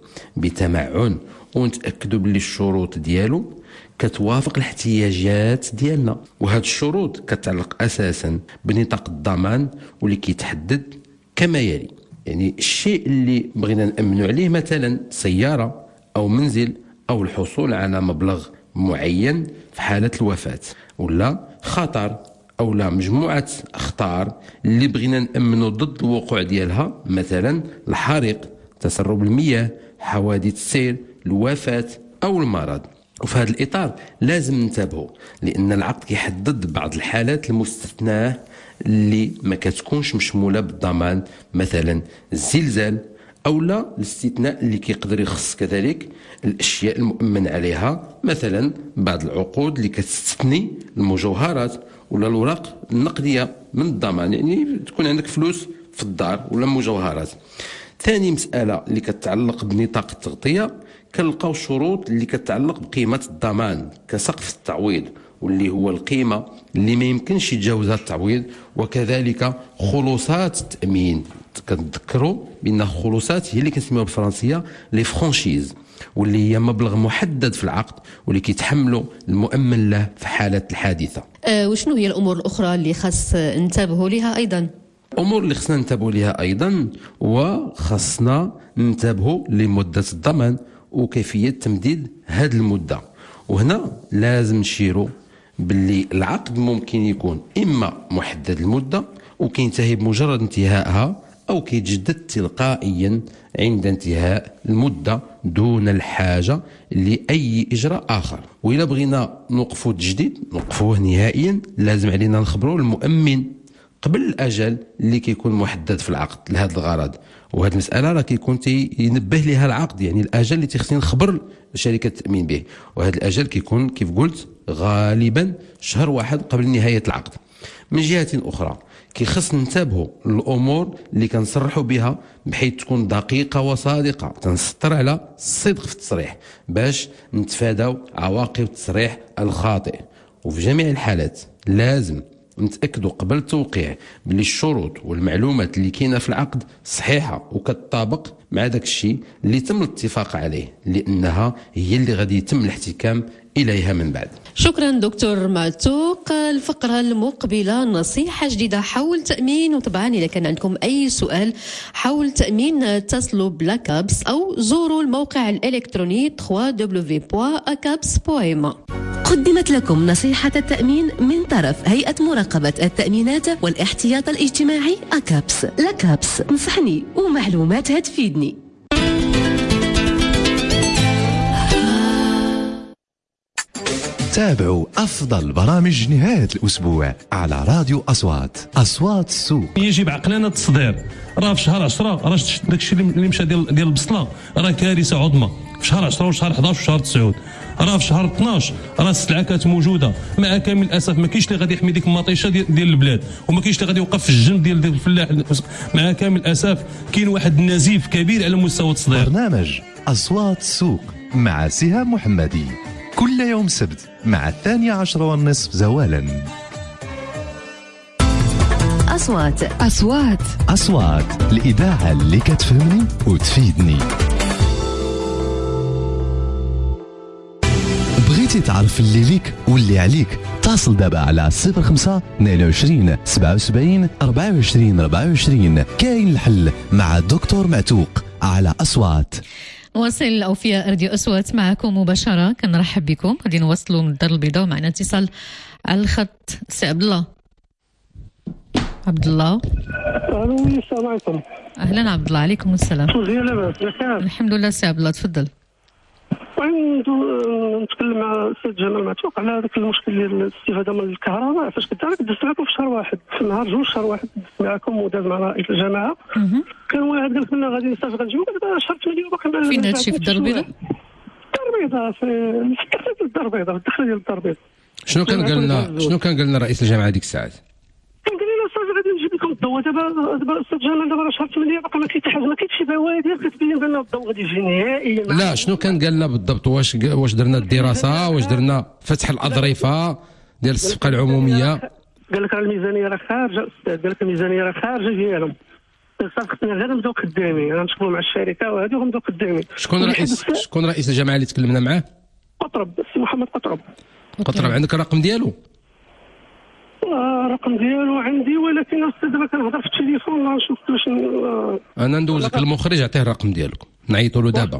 بتمعن ونتأكدوا باللي الشروط ديالو كتوافق الاحتياجات ديالنا. وهاد الشروط كتعلق اساسا بنطاق الضمان واللي كيتحدد كما يلي. يعني الشيء اللي بغينا نأمنوا عليه مثلا سيارة او منزل او الحصول على مبلغ معين في حالة الوفاة، ولا خطر او لا مجموعة اخطار اللي بغينا نأمنوا ضد الوقوع ديالها، مثلا الحريق، تسرب المياه، حوادث السير، الوفاة او المرض. وفي هذا الاطار لازم ننتبهوا لان العقد كيحدد بعض الحالات المستثناه اللي ما كتكونش مشموله بالضمان، مثلا الزلزال، او لا الاستثناء اللي كيقدر يخص كذلك الاشياء المؤمن عليها، مثلا بعض العقود اللي كتستثني المجوهرات ولا الأوراق النقديه من الضمان، يعني تكون عندك فلوس في الدار ولا مجوهرات. ثاني مساله اللي كتعلق بنطاق التغطيه، كنلقاو الشروط اللي كتعلق بقيمه الضمان كسقف التعويض، واللي هو القيمه اللي ما يمكنش يتجاوزها التعويض، وكذلك خلوصات التامين. كنذكروا بان الخلوصات هي اللي كنسميوها بالفرنسيه لي فرانشيز، واللي هي مبلغ محدد في العقد واللي كيتحملوا المؤمن له في حاله الحادثه. أه وشنو هي الامور الاخرى اللي خاص ننتبهوا لها ايضا؟ امور اللي خصنا ننتبهوا لها ايضا وخصنا ننتبهوا لمده الضمان وكيفيه تمديد هذه المده. وهنا لازم نشيروا باللي العقد ممكن يكون اما محدد المده وكينتهي بمجرد انتهائها، او كيتجدد تلقائيا عند انتهاء المده دون الحاجه لاي اجراء اخر. واذا بغينا نوقفوا التجديد نوقفوه نهائيا، لازم علينا نخبروا المؤمن قبل الاجل اللي كيكون محدد في العقد لهذا الغرض. وهذه المساله راه كيكون تينبه لها العقد، يعني الاجل اللي تيخصني نخبر شركه التامين به، وهذا الاجل كيكون كيف قلت غالبا شهر واحد قبل نهايه العقد. من جهه اخرى كيخص ننتبهوا للامور اللي كنصرحوا بها بحيث تكون دقيقه وصادقه، تنسطر على الصدق في التصريح باش نتفاداو عواقب التصريح الخاطئ. وفي جميع الحالات لازم نتأكدوا قبل التوقيع بلي الشروط والمعلومات اللي كاينه في العقد صحيحه وكتطابق مع داك الشيء اللي تم الاتفاق عليه، لانها هي اللي غادي يتم الاحتكام اليها من بعد. شكرا دكتور معتوق. الفقره المقبله نصيحه جديده حول التامين، وطبعا اذا كان عندكم اي سؤال حول التامين اتصلوا بلاكابس او زوروا الموقع الالكتروني دبليو دبليو دبليو بوان اكابس بوان ام. قدمت لكم نصيحة التأمين من طرف هيئة مراقبة التأمينات والاحتياط الاجتماعي أكابس. لكابس نصحني ومعلوماتها تفيدني. تابعوا أفضل برامج نهاية الأسبوع على راديو أصوات. أصوات السوق. يجب عقلنا التصدير. راه في شهر عشرة راه داك الشيء اللي مشى ديال ديال البصله راه كارثه عظمى. في شهر عشرة وشهر حداش وشهر تسعة راه في شهر اثناش راه السلعه كانت موجوده. مع كامل الاسف ما كاينش اللي غادي يحمي ديك المطيشه ديال, ديال البلاد، وما كاينش اللي غادي يوقف في الجنب ديال, ديال الفلاح. مع كامل الاسف كاين واحد النزيف كبير على مستوى التصدير. برنامج أصوات السوق مع سهام محمدي كل يوم سبت مع الثانية عشر والنصف زوالا. أصوات أصوات أصوات الإذاعة اللي كتفهمني وتفيدني. بغيتي تعرف اللي ليك واللي عليك؟ اتصل دابا على صفر خمسة اثنين وعشرين سبعة وسبعين أربعة وعشرين أربعة وعشرين. كاين الحل مع الدكتور معتوق على أصوات. واصل الأوفياء راديو أصوات معكم مباشرة. كنرحب بكم. غادي نوصلوا من الدار البيضاء معنا اتصال على الخط. سي عبد الله. عبد الله. الو السلام عليكم. اهلا عبد الله. عليكم السلام. فوزيه لاباس؟ الحمد لله سي عبد الله تفضل. وعنده نتكلم مع السيد جمال معتوق على هذاك المشكل ديال الاستفاده من الكهرباء. فاش كنت انا كدزت معكم في شهر واحد، في نهار جوج شهر واحد دزت معكم وداز مع رئيس الجماعه. كان واحد قال لك لنا غادي نستاف غنجيبو دابا شهر ثمانية باقي. فين هادشي في الدار البيضاء؟ الدار البيضاء في في الدار البيضاء في الدخله ديال الدار البيضاء. شنو كان قال لنا شنو كان قال لنا رئيس الجامعه ديك الساعات؟ كان قال لنا صافي غادي نجيب لكم الضوء. دابا دابا الاستاذ جمال دابا راه شهر ثمانية باقي ما كاين حتى حاجه، ما كاينش شي بوادر كتبين بان الضوء غادي يجي نهائيا. لا شنو كان قال لنا بالضبط؟ واش واش درنا الدراسه؟ واش درنا فتح الاظرفه ديال الصفقه العموميه؟ قال لك راه الميزانيه راه خارجه الاستاذ، قال لك الميزانيه راه خارجه ديالهم. صافي خصنا غير نبداو خدامين، غنشوفوا مع الشركه وهذه وغنبداو خدامين. شكون رئيس شكون رئيس الجامعه اللي تكلمنا معاه؟ قطرب، السي محمد قطرب. قطرب عندك الرقم ديالو؟ الرقم ديالو عندي، ولكن الاستاذ دابا كنهضر في التليفون غنشوف باش. انا ندوز لك المخرج عطيه الرقم ديالك نعيطوا له دابا.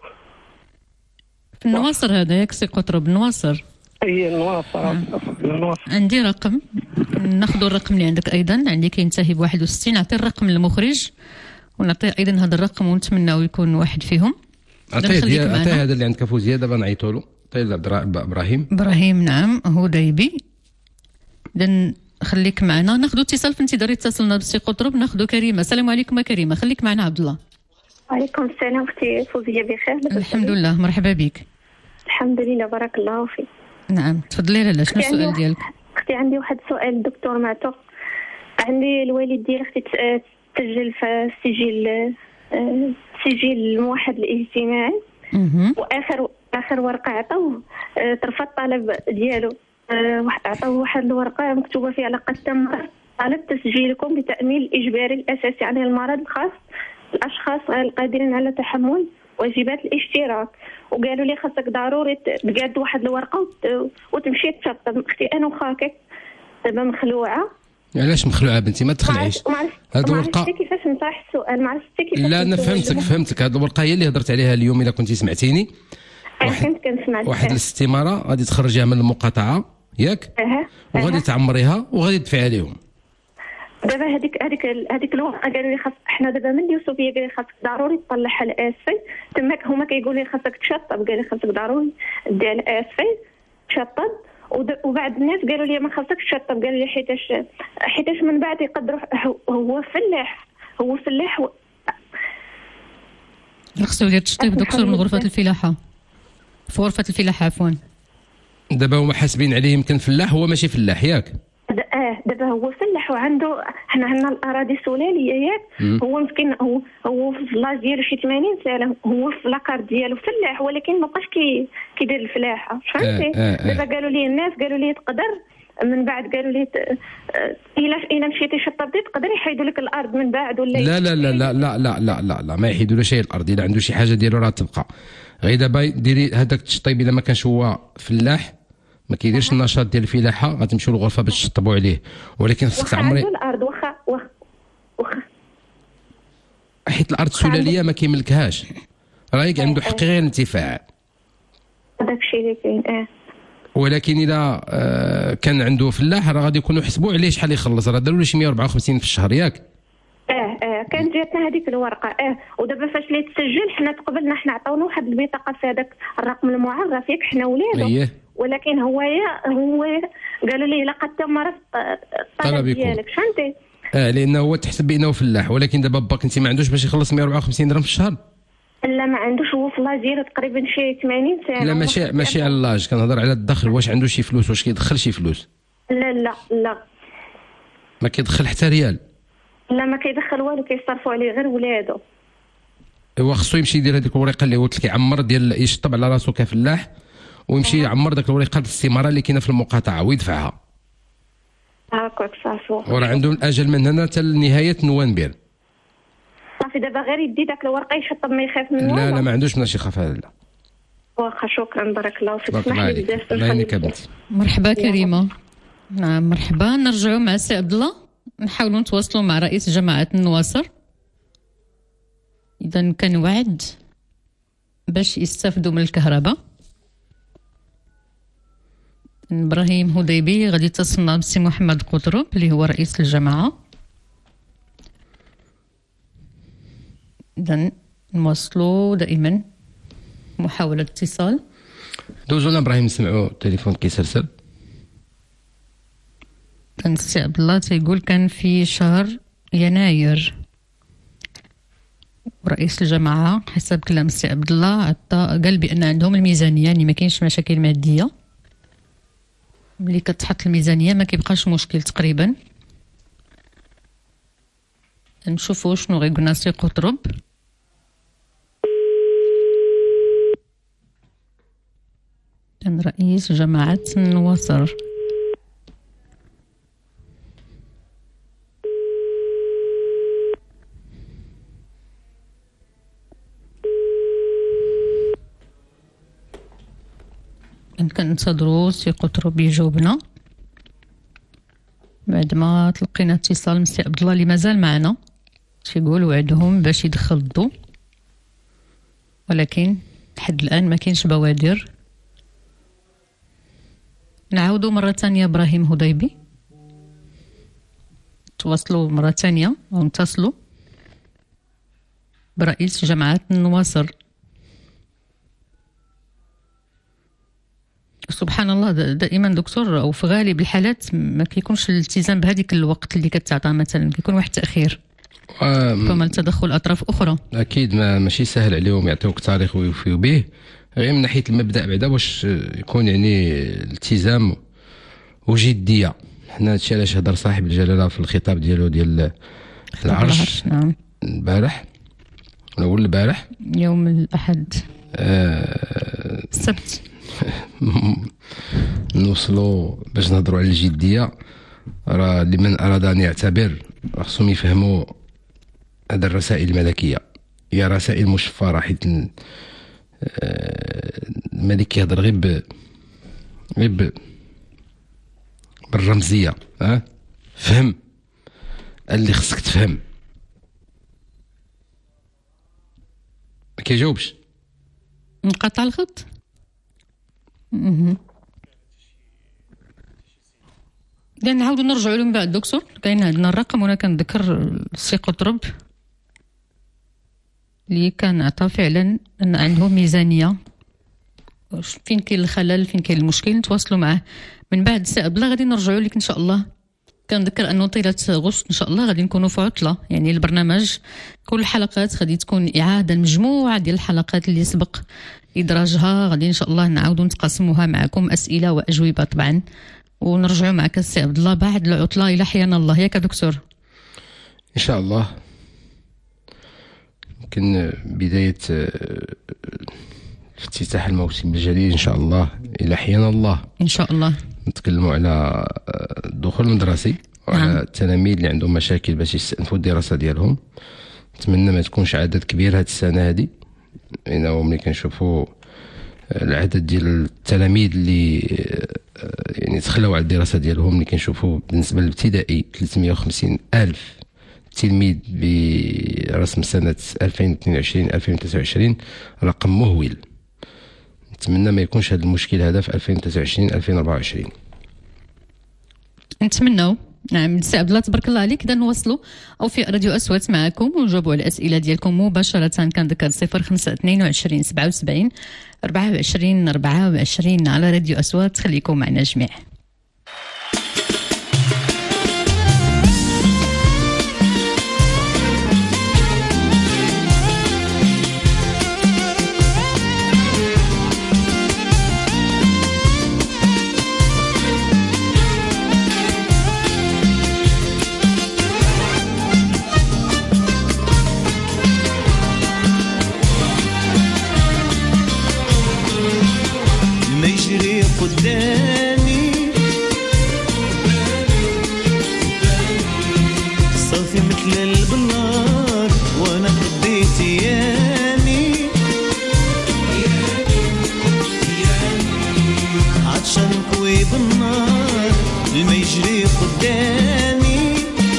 في النواصر هذا ياك سي قطرب؟ النواصر. اي النواصر. النواصر عندي رقم، ناخذ الرقم اللي عندك ايضا، عندي كينتهي ب واحد وستين. نعطي الرقم للمخرج ونعطيه ايضا هذا الرقم ونتمناو يكون واحد فيهم. عطيه عطيه هذا اللي عندك فوزيه دابا نعيطوا له. عطيه ابراهيم. ابراهيم نعم هديبي. اذا خليك معنا، ناخذ اتصال في انتظار اتصلنا بالسي قطرب. ناخذ كريمه. السلام عليكم كريمه، خليك معنا عبد الله. وعليكم السلام اختي فوزيه، بخير؟ الحمد لله، مرحبا بك. الحمد لله بارك الله فيك. نعم تفضلي. لاله شنو السؤال ديالك؟ اختي عندي واحد السؤال الدكتور معتوق. عندي الوالد ديالي اختي تسجل في السجل سجل الموحد الاجتماعي، واخر اخر ورقه عطاوه ترفض الطلب ديالو. عطاوه واحد الورقه مكتوبه فيها لقد تم طلب تسجيلكم بتامين الاجباري الاساسي عن المرض الخاص الاشخاص غير القادرين على تحمل واجبات الاشتراك، وقالوا لي خاصك ضروري تقاد واحد الورقه وتمشي تشطب. اختي انا وخاك دابا مخلوعه. علاش مخلوعه بنتي؟ ما تخلعيش. هاد الورقه كيفاش نطرح السؤال؟ ما عرفتش كيفاش. لا انا فهمتك فهمتك هاد الورقه هي اللي هضرت عليها اليوم الا كنتي سمعتيني. واحد كنت كنسمع واحد الاستماره غادي تخرجيها من المقاطعه ياك؟ اها وغادي تعمريها وغادي تدفعي عليهم. دابا هذيك هذيك هذيك الورقه قالوا لي خاص حنا دابا من اليوسفيه قال لي خاصك ضروري تطلعها لاسفي، تماك هما كيقولوا لي خاصك تشطب، قال لي خاصك ضروري دير لاسفي تشطب. وبعد الناس قالوا لي ما خاصكش تشطب، قالوا لي حيتاش حيتاش من بعد يقدروا هو فلاح هو فلاح و... خصو يدير تشطيب دكتور من غرفه الفلاحه، في غرفه الفلاحه عفوا. دابا هما حاسبين عليه يمكن فلاح، هو ماشي فلاح ياك؟ اه دابا هو فلاح وعنده حنا عندنا الاراضي سلاليه ياك. هو مسكين هو هو في لاج ديالو شي ثمانين سنه، هو في لاكار ديالو فلاح ولكن ما بقاش كي كيدير الفلاحه فهمتي. آه آه آه. دابا قالوا لي الناس قالوا لي تقدر، من بعد قالوا لي الا الا مشيتي شطبتي تقدر يحيدوا لك الارض من بعد ولا. لا لا لا لا لا لا لا لا, لا ما يحيدوا له شيء الارض. الا عنده شي حاجه ديالو راه تبقى. غير دابا ديري هذاك التشطيب الا ما كانش هو فلاح ما كيديرش النشاط ديال الفلاحه غتمشيو للغرفه باش تشطبوا عليه، ولكن خصك تعمري الارض. واخا واخا حيت الارض السلاليه ما كيملكهاش، رايك عنده حق غير الانتفاع. هذاك الشيء اللي كاين اه. ولكن اذا آه كان عنده فلاح راه غادي يكونوا يحسبوا عليه شحال يخلص، راه داروا له شي مية وأربعة وخمسين في الشهر ياك؟ اه اه كانت جاتنا هذيك الورقه اه. ودابا فاش اللي تسجل حنا تقبلنا حنا عطاونا واحد البطاقه في هذاك الرقم المعرف ياك حنا ولادو. اييه. ولكن هو هو قالوا لي لقد تم رفض الطلب ديالك فهمتي. اه لانه هو تحسب بانه فلاح، ولكن دابا باك انت ما عندوش باش يخلص مية وأربعة وخمسين درهم في الشهر. لا ما عندوش، هو في لاج ديالو تقريبا شي ثمانين سنه. لا ماشي ماشي على اللاج، كنهضر على الدخل. واش عنده شي فلوس؟ واش كيدخل شي فلوس؟ لا لا لا ما كيدخل حتى ريال. لا ما كيدخل والو، كيصرفوا عليه غير ولادو. هو خصو يمشي يدير هذيك الورقه اللي قلت لك يعمر ديال يشطب على راسو كفلاح، ويمشي يعمر داك الورقه الاستماره اللي كاينه في المقاطعه ويدفعها. هاكاك صافي. وراه عندهم الاجل من هنا حتى لنهايه نوفمبر. صافي دابا غير يدي داك الورقه يشطب ما يخاف منه. لا لا ما عندوش منها شي خاف هذا. لا واخا شكرا بارك الله فيك. بارك الله عليك. الله يعينك يا بنتي. مرحبا كريمه. نعم مرحبا. نرجعوا مع سي عبد الله، نحاولوا نتواصلوا مع رئيس جماعه النواصر. اذا كان وعد باش يستافدوا من الكهرباء. ابراهيم هديبي غادي يتصلنا بالسي محمد قطرب اللي هو رئيس الجماعه. اذا نواصلوا دائما محاولة اتصال. دوزونا ابراهيم نسمعوا التليفون كيسرسل. كان السي عبد الله تيقول كان في شهر يناير رئيس الجماعة حسب كلام السي عبد الله عطى قال بأن عندهم الميزانية، يعني ما كاينش مشاكل مادية، ملي كتحط الميزانية ما كيبقاش مشكل تقريبا. نشوفوا شنو غيقولنا السي قطرب. كان رئيس جماعة نواصر. كننتظروا سي قطرب يجاوبنا بعد ما تلقينا اتصال من سي عبد الله اللي مازال معنا، تيقول وعدهم باش يدخل الضوء، ولكن لحد الان ما كاينش بوادر. نعاودوا مره ثانيه ابراهيم هضيبي، تواصلوا مره ثانيه او اتصلوا برئيس جماعه النواصر. سبحان الله دائما دكتور، او في غالب الحالات ما كيكونش الالتزام بهذيك الوقت اللي كتعطى، مثلا كيكون واحد التاخير كما تدخل اطراف اخرى. اكيد ما ماشي سهل عليهم يعطيوك تاريخ ويوفيو به، غير من ناحيه المبدا بعدا واش يكون يعني التزام وجديه. حنا هادشي علاش هضر صاحب الجلاله في الخطاب ديالو ديال العرش نعم البارح ولا البارح يوم الاحد آه السبت نوصلوا باش نهضروا على الجديه. راه لمن اراد ان يعتبر خصهم يفهموا هذه الرسائل الملكيه، هي رسائل مشفره، حيت الملك كيهضر غير ب غير بالرمزيه. ها فهم اللي خصك تفهم، ما كيجاوبش، انقطع الخط. كان نعاودو نرجعوا لهم بعد دكتور. كاين عندنا الرقم وانا كنذكر السي قطرب اللي كان عطى فعلا ان عندهم ميزانيه، فين كاين الخلل فين كاين المشكل نتواصلوا معاه. من بعد السي عبد الله غادي نرجعوا لك ان شاء الله. كنذكر انه طيله غشت ان شاء الله غادي نكونوا في عطله، يعني البرنامج كل الحلقات غادي تكون اعاده مجموعه ديال الحلقات اللي سبق ادراجها، غادي ان شاء الله نعاودوا نتقاسموها معكم اسئله واجوبه طبعا، ونرجعوا معك السي عبد الله بعد العطله الى حيانا الله. ياك دكتور ان شاء الله. يمكن بدايه افتتاح الموسم الجديد ان شاء الله الى حيانا الله ان شاء الله. نتكلموا على الدخول المدرسي وعلى نعم. التلاميذ اللي عندهم مشاكل باش يستأنفوا الدراسه ديالهم. نتمنى ما تكونش عدد كبير هذه السنه هذه، لانه ملي كنشوفوا العدد ديال التلاميذ اللي يعني تخلوا على الدراسه ديالهم، اللي كنشوفوا بالنسبه للابتدائي ثلاثمية وخمسين ألف تلميذ برسم سنه ألفين واثنين وعشرين ألفين وثلاثة وعشرين، رقم مهول. نتمنى ما يكونش هذا المشكل هذا في ألفين وثلاثة وعشرين ألفين وأربعة وعشرين. نتمناو. نعم السي عبد الله تبارك الله عليك. اذا نوصلوا او في راديو اصوات معكم ونجاوبوا على الاسئله ديالكم مباشره. كنذكر صفر خمسة اثنين وعشرين سبعة وسبعين أربعة وعشرين أربعة وعشرين على راديو اصوات. خليكم معنا جميع. قدامي صافي مثل البنار وانا قضيت ايامي عطشان كوي بالنار الما يجري قدامي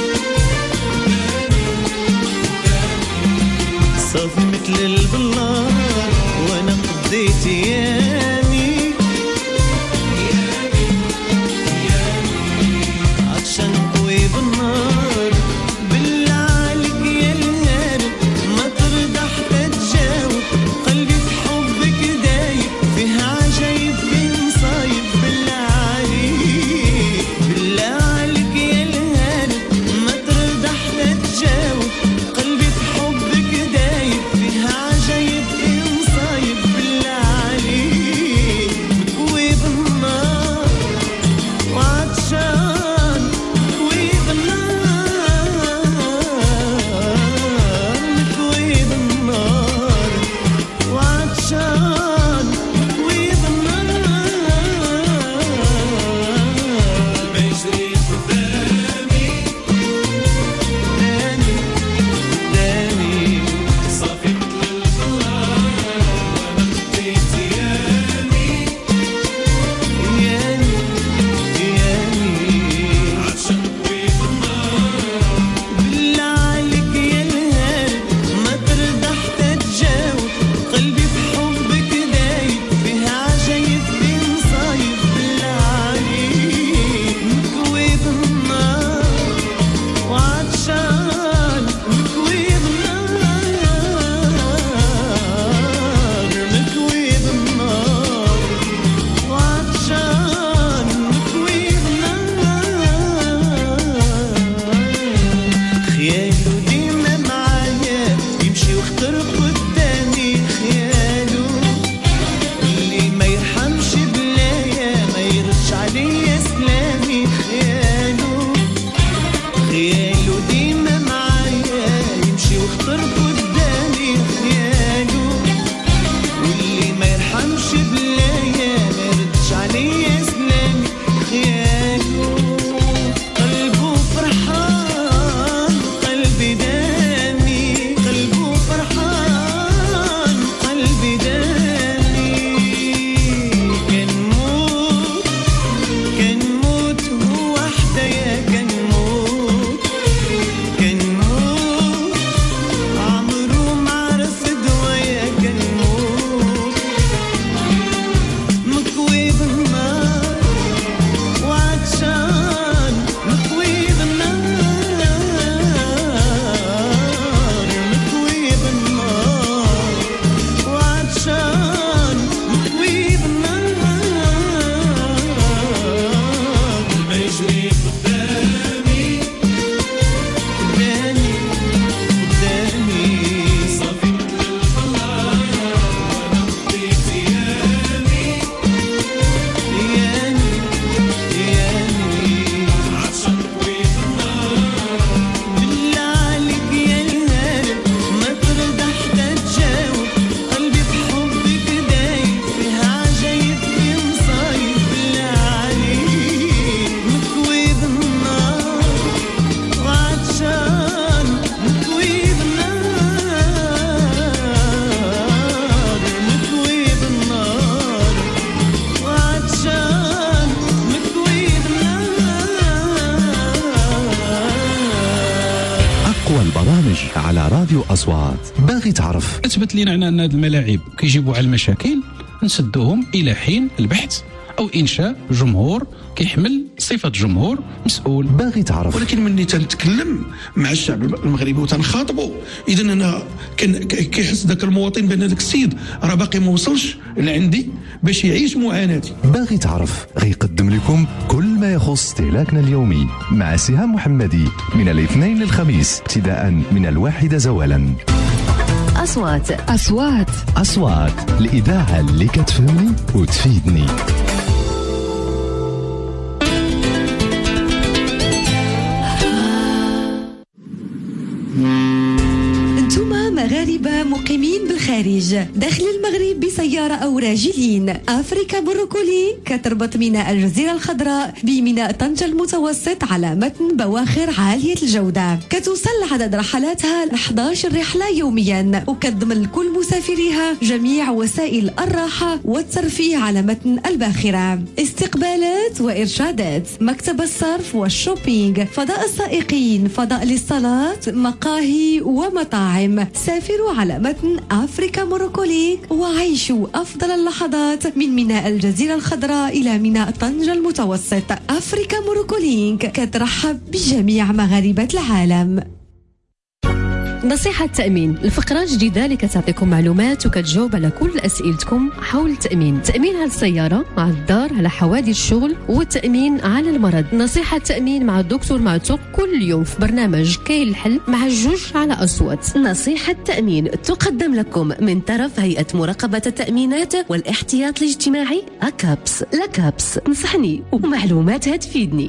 صافي مثل البنار وانا قضيت ايامي قلبي في حبك خيالو خيالو ديما معايا يمشي ويخطر قدامي خيالو واللي ما يرحمش بلايا ما يردش عليا سلامي خيالو قلبه فرحان قلبي دامي قلبه فرحان قلبي دامي كنموت كنموت هو حدايا كنموت كنموت عمرو ما عرف دوايا كنموت مكوي بالنار وعطشان مكوي بالنار مكوي بالنار وعطشان مكوي بالنار ما يجري قدامي قدامي قدامي صافي مثل البحر وانا قضيت ايامي ايامي ايامي عطشان مكوي بالنار بالله عليك يا الهارب ما ترد حتى تجاوب قلبي بحبك دايب فيها عجايب في مصايب بالله عليك مكوي بالنار وعطشان مكوي بالنار مكوي بالنار وعطشان مكوي بالنار. أقوى البرامج على راديو أصوات. باغي تعرف؟ اثبت لنا ان هذه الملاعب كيجيبوا على المشاكل نسدوهم الى حين البحث او انشاء جمهور كيحمل صفه جمهور مسؤول. باغي تعرف؟ ولكن مني تنتكلم مع الشعب المغربي وتنخاطبه، اذا انا كان كيحس ذاك المواطن بان ذاك السيد راه باقي ما وصلش لعندي باش يعيش معاناتي. باغي تعرف؟ غيقدم لكم كل ما يخص استهلاكنا اليومي مع سهام محمدي من الاثنين للخميس ابتداء من الواحدة زوالا. أصوات أصوات أصوات الإذاعة اللي كتفهمني وتفيدني. انتم مغاربة مقيمين بالخارج داخل المغرب بسيارة أو راجلين، أفريكا بروكولي كتربط ميناء الجزيرة الخضراء بميناء طنجة المتوسط على متن بواخر عالية الجودة. كتوصل عدد رحلاتها ل إحدى عشرة رحلة يوميا، وكتضمن لكل مسافريها جميع وسائل الراحة والترفيه على متن الباخرة. استقبالات وإرشادات، مكتب الصرف والشوبينج، فضاء السائقين، فضاء للصلاة، مقاهي ومطاعم. سافروا على متن أفريكا موروكولي وعيشوا أفضل اللحظات من ميناء الجزيرة الخضراء إلى ميناء طنجة المتوسط. أفريكا موروكولينك كترحب بجميع مغاربة العالم. نصيحة تأمين، الفقرة الجديدة اللي كتعطيكم معلومات وكتجاوب على كل أسئلتكم حول التأمين. تأمين على السيارة، على الدار، على حوادث الشغل، والتأمين على المرض. نصيحة تأمين مع الدكتور معتوق كل يوم في برنامج كاين الحل مع جوج على أصوات. نصيحة تأمين تقدم لكم من طرف هيئة مراقبة التأمينات والاحتياط الاجتماعي أكابس. لكابس نصحني ومعلوماتها تفيدني.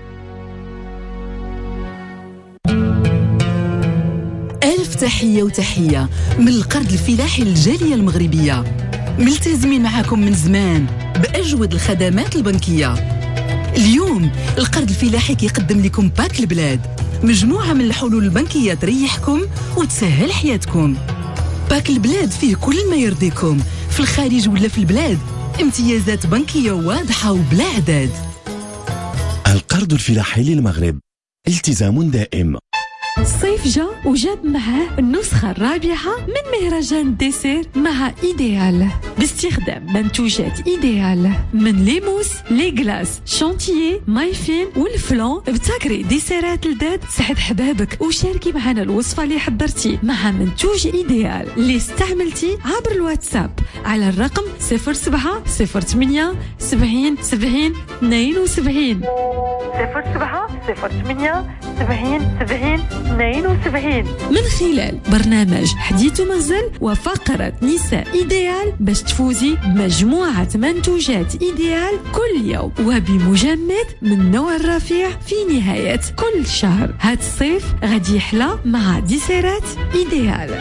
ألف تحية وتحية من القرض الفلاحي للجالية المغربية، ملتزمين معكم من زمان بأجود الخدمات البنكية. اليوم القرض الفلاحي كيقدم لكم باك البلاد، مجموعة من الحلول البنكية تريحكم وتسهل حياتكم. باك البلاد فيه كل ما يرضيكم في الخارج ولا في البلاد، امتيازات بنكية واضحة وبلا عداد. القرض الفلاحي للمغرب، التزام دائم. الصيف جا وجاب معاه النسخة الرابعة من مهرجان ديسير مع إيديال باستخدام منتوجات إيديال من ليموس، لي غلاس، شانتيي، مايفين والفلون. ابتكري ديسيرات لداد سعد حبابك وشاركي معنا الوصفة اللي حضرتي مع منتوج إيديال اللي استعملتي عبر الواتساب على الرقم صفر سبعة صفر ثمانية سبعين سبعين اثنين وسبعين صفر سبعة صفر ثمانية وسبعين سبعين اثنين وسبعين. من خلال برنامج حديث ومغزل وفقرة نساء إيديال باش تفوزي بمجموعة منتوجات إيديال كل يوم وبمجمد من نوع الرفيع في نهاية كل شهر. هاد الصيف غادي يحلى مع ديسيرات إيديال.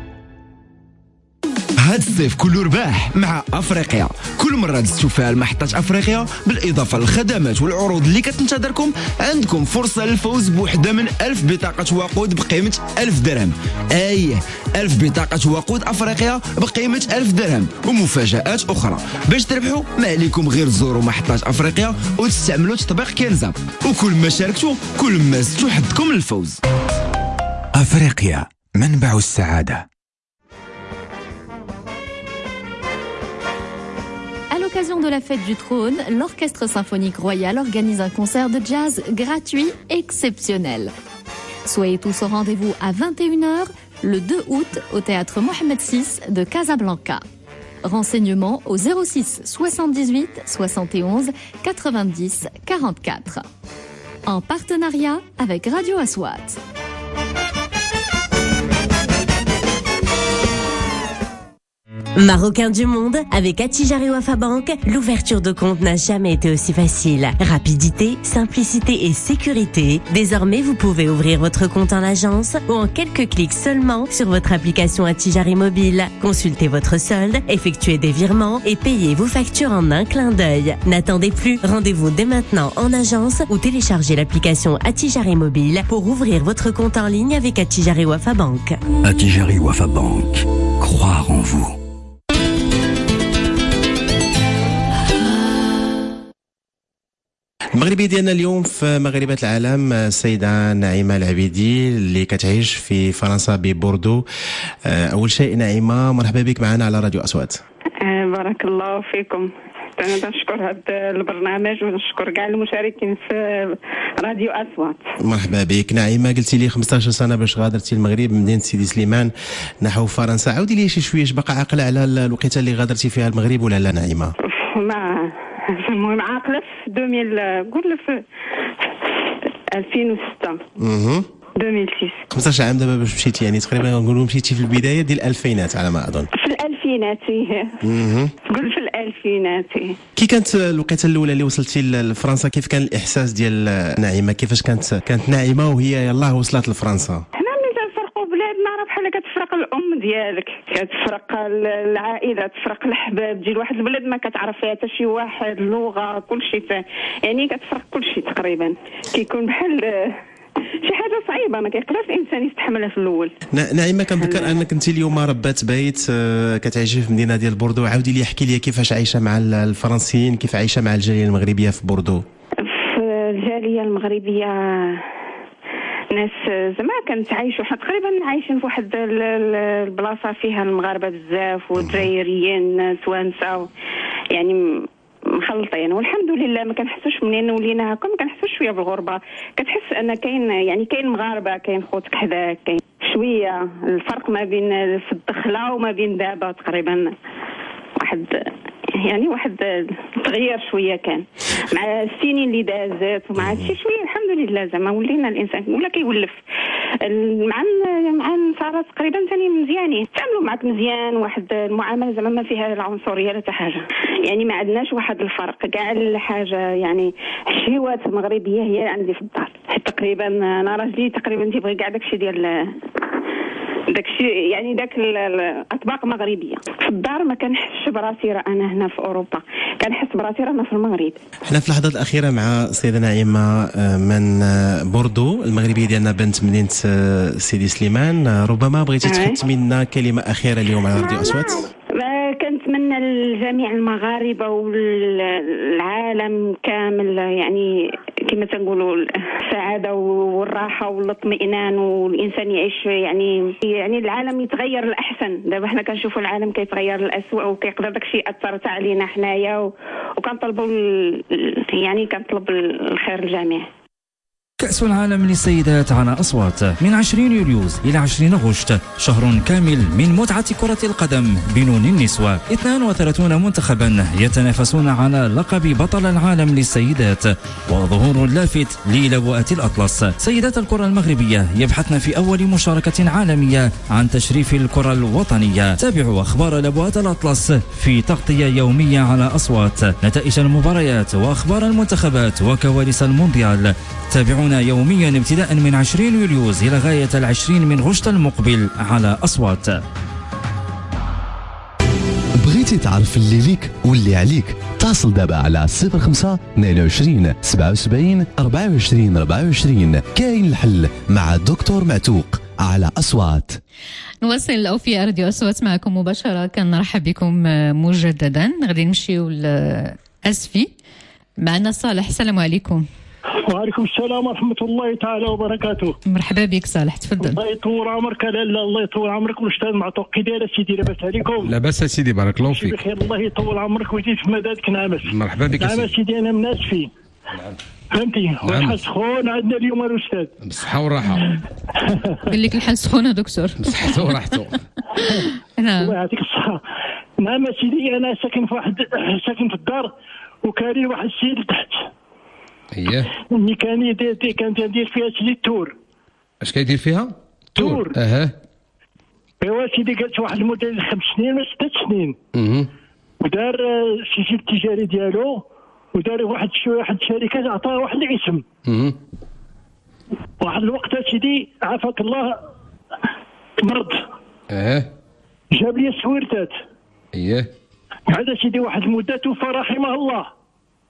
هاد الصيف كله رباح مع افريقيا. كل مره دزتو فيها لمحطه افريقيا بالاضافه للخدمات والعروض اللي كتنتظركم عندكم فرصه للفوز بوحده من ألف بطاقه وقود بقيمه ألف درهم. اي ألف بطاقه وقود افريقيا بقيمه ألف درهم ومفاجات اخرى. باش تربحوا ما عليكم غير تزوروا محطات افريقيا وتستعملوا تطبيق كنزه، وكل ما شاركتوا كل ما زدتوا حظكم للفوز. افريقيا منبع السعاده. À l'occasion de la fête du trône, l'Orchestre symphonique royal organise un concert de jazz gratuit exceptionnel. Soyez tous au rendez-vous à vingt et une heures le deux août au théâtre Mohamed six de Casablanca. Renseignements au zéro six soixante-dix-huit soixante et onze quatre-vingt-dix quarante-quatre. En partenariat avec Radio Aswat. Marocain du monde, avec Attijari Wafa Bank, l'ouverture de compte n'a jamais été aussi facile. Rapidité, simplicité et sécurité. Désormais, vous pouvez ouvrir votre compte en agence ou en quelques clics seulement sur votre application Attijari Mobile. Consultez votre solde, effectuez des virements et payez vos factures en un clin d'œil. N'attendez plus, rendez-vous dès maintenant en agence ou téléchargez l'application Attijari Mobile pour ouvrir votre compte en ligne avec Attijari Wafa Bank. Attijari Wafa Bank. Croire en vous. المغربية ديالنا اليوم في مغربة العالم السيدة نعيمة العبيدي اللي كتعيش في فرنسا ببوردو. أول شيء نعيمة، مرحبا بك معنا على راديو أصوات. بارك الله فيكم. أنا نشكر هذا البرنامج ونشكر كاع المشاركين في راديو أصوات. مرحبا بك نعيمة. قلتي لي خمسطاش سنة باش غادرتي المغرب من مدينة سيدي سليمان نحو فرنسا. عاودي لي شي شوية، باقا عاقلة على الوقيته اللي غادرتي فيها المغرب ولا لا نعيمة؟ ما المهم عاقلة في ألفين قول في ألفين وستة. اها ألفين وستة. خمسطاش عام دابا باش مشيتي، يعني تقريبا نقولوا مشيتي في البداية ديال الألفينات على ما أظن. في الألفينات إيه. اها قول في الألفينات إيه. كي كانت الوقيته الاولى اللي وصلتي لفرنسا؟ كيف كان الاحساس ديال نعيمه؟ كيفاش كانت كانت نعيمه وهي يلاه وصلت لفرنسا؟ حنا ملي تنفرقوا بلادنا راه بحال كتفرق الام ديالك، كتفرق العائله، تفرق الحباب، تجي لواحد البلاد ما كتعرف فيها حتى شي واحد، اللغه كلشي، يعني كتفرق كلشي تقريبا. كيكون بحال شي حاجه صعيبه ما كيقدرش الانسان يستحملها في الاول. نعيمه، كنذكر انك انت اليوم ربات بيت كتعيشي في المدينه ديال بوردو. عاودي لي احكي لي كيفاش عايشه مع الفرنسيين، كيف عايشه مع الجاليه المغربيه في بوردو. في الجاليه المغربيه ناس زعما كانت عايشوا حنا تقريبا عايشين في واحد البلاصه فيها المغاربه بزاف والجزائريين توانسه، يعني مخلطين، والحمد لله ما كنحسوش منين ولينا هكا، ما كنحسوش شويه بالغربه. كتحس ان كاين يعني كاين مغاربه، كاين خوتك حداك، كاين شويه الفرق ما بين في الدخله وما بين دابا تقريبا واحد يعني واحد تغيير شويه كان مع السنين اللي دازت ومع هادشي شويه الحمد لله زعما ولينا الانسان ولا كيولف مع مع النصارى تقريبا ثاني مزيانين، تعاملوا معك مزيان، واحد المعامله زعما ما فيها العنصريه لا حتى حاجه، يعني ما عندناش واحد الفرق كاع الحاجه. يعني الشهوات المغربيه هي عندي في الدار، حيت تقريبا انا راجلي تقريبا تيبغي كاع داكشي ديال داكشي يعني داك الاطباق مغربيه. في الدار ما كنحسش براسي راه انا هنا في اوروبا، كنحس براسي رانا في المغرب. حنا في اللحظات الاخيره مع السيده نعيمه من بوردو، المغربيه ديالنا بنت مدينه سيدي سليمان. ربما بغيتي تختمي لنا كلمه اخيره اليوم على راديو اصوات. كنتمنى لجميع المغاربه والعالم كامل يعني كما تنقولوا السعاده والراحه والاطمئنان، والانسان يعيش يعني يعني العالم يتغير للاحسن. دابا حنا كنشوفوا العالم كيتغير للاسوء، وكيقدر داكشي ياثر حتى علينا حنايا، وكنطلبوا يعني كنطلب الخير للجميع. كأس العالم للسيدات على أصوات من عشرين يوليوز إلى عشرين أغسطس، شهر كامل من متعة كرة القدم بنون النسوة. اثنان وثلاثون منتخبا يتنافسون على لقب بطل العالم للسيدات، وظهور لافت للواءات الأطلس. سيدات الكرة المغربية يبحثن في أول مشاركة عالمية عن تشريف الكرة الوطنية. تابعوا أخبار لواءات الأطلس في تغطية يومية على أصوات، نتائج المباريات وأخبار المنتخبات وكواليس المونديال. تابعونا يوميا ابتداء من عشرين يوليوز إلى غاية العشرين من غشت المقبل على أصوات. بغيتي تعرف اللي ليك واللي عليك؟ اتصل دابا على صفر خمسة اثنين وعشرين سبعة وسبعين أربعة وعشرين أربعة وعشرين. كاين الحل مع الدكتور معتوق على أصوات. نواصل أو في راديو أصوات معكم مباشرة. كنرحب بكم مجددا. غادي نمشيو لأسفي. معنا صالح. السلام عليكم. وعليكم السلام ورحمة الله تعالى وبركاته. مرحبا بك صالح، تفضل. الله يطول عمرك. لا لا الله يطول عمرك. والأستاذ معتوق كي داير سيدي؟ لاباس عليكم؟ لاباس سيدي، بارك الله فيك. بخير، الله يطول عمرك ويزيد في مدادك. نعمس. مرحبا بك نعم سيدي. أنا من أسفي. نعم. فهمتي؟ والحال سخون عندنا اليوم الأستاذ. بالصحة والراحة. قال لك الحال سخونة دكتور. بصحته وراحته. نعم. الله يعطيك الصحة. نعم سيدي. أنا ساكن في واحد ساكن في الدار وكاري واحد السيد تحت. اييه. ملي كان يدير كان يدير فيها سيدي التور. اش كيدير فيها؟ تور. اها. ايوا سيدي قالت واحد المدة خمس سنين ولا ست سنين. اها. ودار السجل التجاري ديالو ودار واحد شويه واحد الشركه عطاه واحد الاسم. اها. واحد الوقت سيدي عافاك الله مرض. اه. جاب لي السويرتات. اييه. هذا سيدي واحد المده توفى رحمه الله.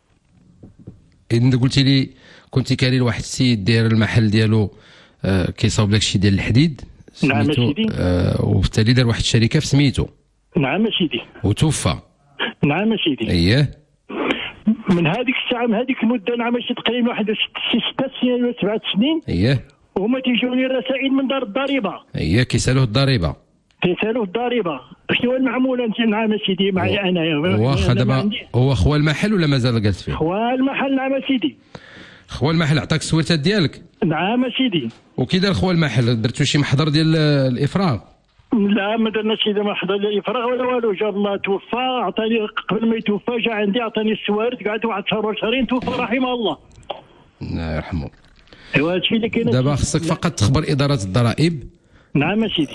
إذا قلتي لي كنتي كاري لواحد السيد داير المحل ديالو آه كيصاوب داك الشيء ديال الحديد. نعم سيدي. آه وبالتالي دار واحد الشركه في سميتو. نعم سيدي. وتوفى. نعم سيدي. اييه. من هذيك الساعه من هذيك المده نعم شي تقريبا واحد ست سنين ولا سبعة سنين. اييه. وهما تيجوني الرسائل من دار الضريبه. اييه كيسالوه الضريبه. كيسالوه الضريبه. شنو المعموله انت؟ نعم سيدي معي انايا. واخا دابا هو خوا المحل ولا مازال جالس فيه؟ خوا المحل. نعم سيدي. خوا المحل عطاك السويرتات ديالك؟ نعم سيدي. وكي دار خوا المحل درتو شي محضر ديال الافراغ؟ لا ما درنا شي محضر ديال الافراغ ولا والو. جا الله توفى عطاني قبل ما يتوفى جا عندي عطاني السوارت قعدت واحد شهر وشهرين توفى رحمه الله. الله يرحمه. ايوا هادشي اللي كاين. دابا خصك فقط تخبر اداره الضرائب. نعم سيدي.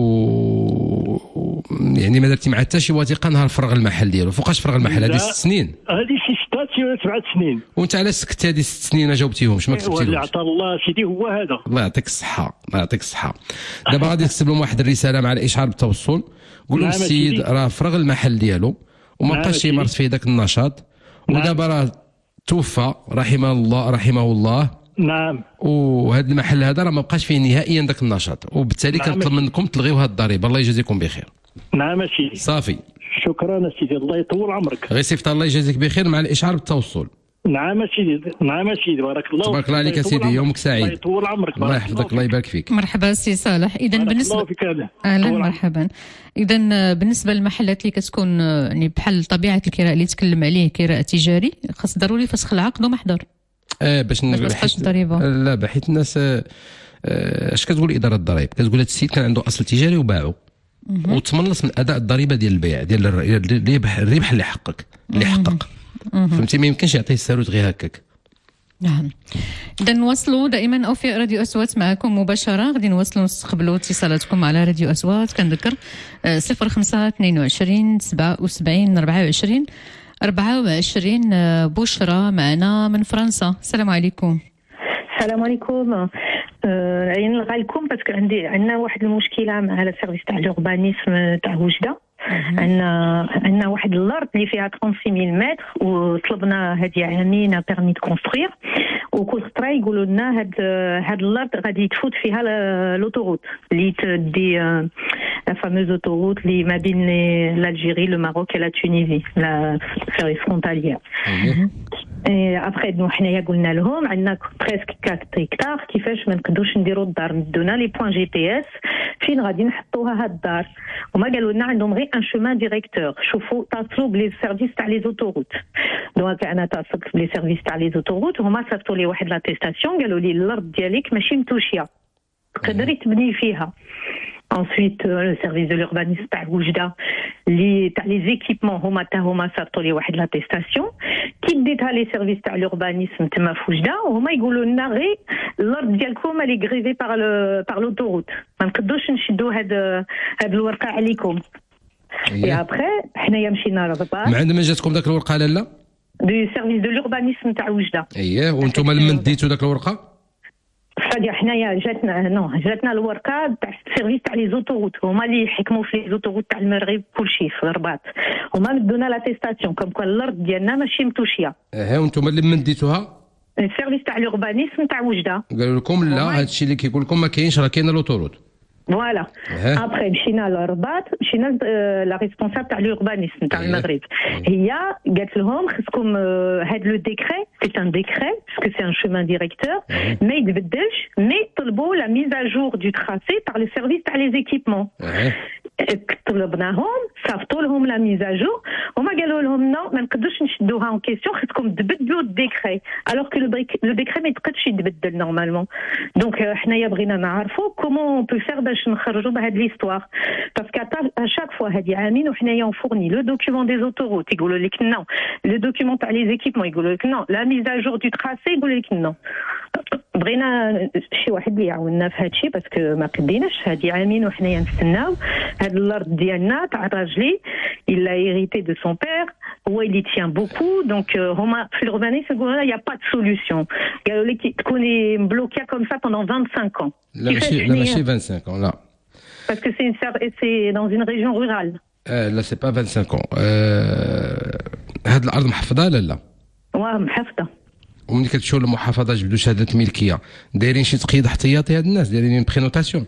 و يعني ما درتي مع حتى شي وثيقه نهار فرغ المحل ديالو. فوقاش فرغ المحل؟ هذه ست سنين. هذه شي ستة ولا سبعة سنين. وانت علاش سكت هذه ست سنين ما جاوبتيهمش ما كتبتيهمش؟ اللي عطى الله سيدي هو هذا. الله يعطيك الصحه. الله يعطيك الصحه. دابا غادي تكتب لهم واحد الرساله مع الاشعار بالتوصل. قول لهم السيد راه فرغ المحل ديالو وما بقاش يمارس فيه ذاك النشاط. ودابا راه توفى رحمه الله رحمه الله. نعم. وهذا المحل هذا راه ما بقاش فيه نهائيا ذاك النشاط. وبالتالي نعم. كنطلب منكم تلغيو هذه الضريبه. الله يجازيكم بخير. نعم سيدي. صافي. شكرا سيدي. الله يطول عمرك. غير صيفط الله يجازيك بخير مع الاشعار بالتوصل. نعم سيدي. نعم سيدي. بارك الله. تبارك الله عليك سيدي. يومك سعيد. الله يطول عمرك. الله يحفظك. الله يبارك فيك. مرحبا سي صالح. اذا بالنسبه اهلا مرحبا. اذا بالنسبه للمحلات اللي كتكون يعني بحال طبيعه الكراء اللي تكلم عليه كراء تجاري خاص ضروري فسخ العقد ومحضر. اه باش ما تبقاش الضريبه. لا بحيث الناس اش كتقول اداره الضرائب؟ كتقول هذا السيد كان عنده اصل تجاري وباعه وتملص من اداء الضريبه ديال البيع ديال الربح اللي حقق اللي حقق. فهمتي؟ ما يمكنش يعطيه الساروت غير هكاك. نعم. اذا نواصلوا دائما اوفياء راديو اصوات معكم مباشره. غادي نواصلوا نستقبلوا اتصالاتكم على راديو اصوات. كنذكر صفر خمسة اثنين وعشرين سبعة وسبعين أربعة وعشرين أربعة وعشرين. بشرى معنا من فرنسا. السلام عليكم. السلام عليكم. غادي نلغى لكم باسكو عندي عندنا واحد المشكله مع السيرفيس تاع لوربانيزم تاع وجده. عندنا عندنا واحد الارض اللي فيها ثلاثة وخمسين متر وطلبنا هذه عامين بيرمي دو كونستروير وكل خطره يقولوا لنا هاد هاد الارض غادي تفوت فيها لوتوروت اللي تدي لا فاموز اوتوروت اللي ما بين الجيري لو ماروك لا تونيزي لا سيرفيس فرونتاليير. ابخي نو حنايا قلنا لهم عندنا بريسك أربعة هكتار كيفاش ما نقدوش نديروا الدار ندونا لي بوين جي بي اس فين غادي نحطوها هاد الدار وما قالوا لنا عندهم غير ان شومان ديريكتور شوفوا اتصلوا بلي سيرفيس تاع لي زوتوروت دونك انا اتصلت بلي سيرفيس تاع لي زوتوروت هما صيفطوا لي واحد لاتيستاسيون قالوا لي الارض ديالك ماشي متوشيه تقدري تبني فيها. Ensuite, euh, le service de l'urbanisme تاع وجدة لي تاع لي زيكيبمون هما تا هما صيفطوا لي واحد لاتيستاسيون كي ديتها لي سيرفيس تاع l'urbanisme تما في وجدة وهما يقولوا لنا غير الارض ديالكم اللي غريفي بار لو بار لوتوروت ما نقدوش نشدوا هاد هاد الورقه عليكم. اي ابخي حنايا مشينا للرباط ما عندما جاتكم داك الورقه لالا دو سيرفيس دو l'urbanisme تاع وجدة. اييه وانتم لما ديتوا داك الورقه فادي حنايا جاتنا نو جاتنا الورقه تاع السيرفيس تاع لي زوتوروت هما اللي يحكموا في لي زوتوروت تاع المغرب كلشي في الرباط هما مدونا لاتيستاسيون كوم كون الارض ديالنا ماشي متوشيه. اه وانتم اللي من ديتوها السيرفيس تاع l'urbanisme تاع وجده قالوا لكم لا هادشي اللي كيقول لكم ما كاينش راه كاينه لوتوروت فوالا. ابخي مشينا للرباط مشينا لا ريسبونسابل تاع l'urbanisme تاع المغرب هي قالت لهم خصكم هاد لو ديكري سي ان ديكري باسكو سي ان شومان ديريكتور ما يتبدلش مي طلبوا لا ميز ا جور دو تراسي بار لو سيرفيس تاع لي زيكيبمون طلبناهم صيفطوا لهم لا ميز ا جور هما قالوا لهم نو ما نقدوش نشدوها اون كيسيون خصكم تبدلوا الديكري الوغ كو لو ديكري ما يتقدش يتبدل نورمالمون دونك حنايا بغينا نعرفوا كومون بو فير باش نخرجوا بهاد ليستوار باسكو ا شاك فوا هادي عامين وحنايا نفورني لو دوكيومون دي زوتوروت يقولوا لك نو لو دوكيومون تاع لي زيكيبمون يقولوا لك نو لا ميز ا جور دو تراسي يقولوا لك نو. بغينا شي واحد اللي يعاوننا في هادشي باسكو ما قديناش هادي عامين وحنايا نستناو هاد الارض ديالنا تاع راجلي الا هيريتي دو سون بير هو اللي تيان بوكو دونك هما في l'urbanisme يقولوا يا با دو سوليوشن قالوا لي تكوني مبلوكيا كوم سا بوندون خمسة وعشرين ans. لا ماشي لا ماشي خمسة وعشرين ans لا باسكو سي سي دون اون ريجيون رورال. لا سي با خمسة وعشرين ans. هاد الارض محفظه لا لا؟ واه محفظه. وملي كتمشيو للمحافظه جبدوا شهاده ملكيه دايرين شي تقييد احتياطي هاد الناس دايرين برينوتاسيون؟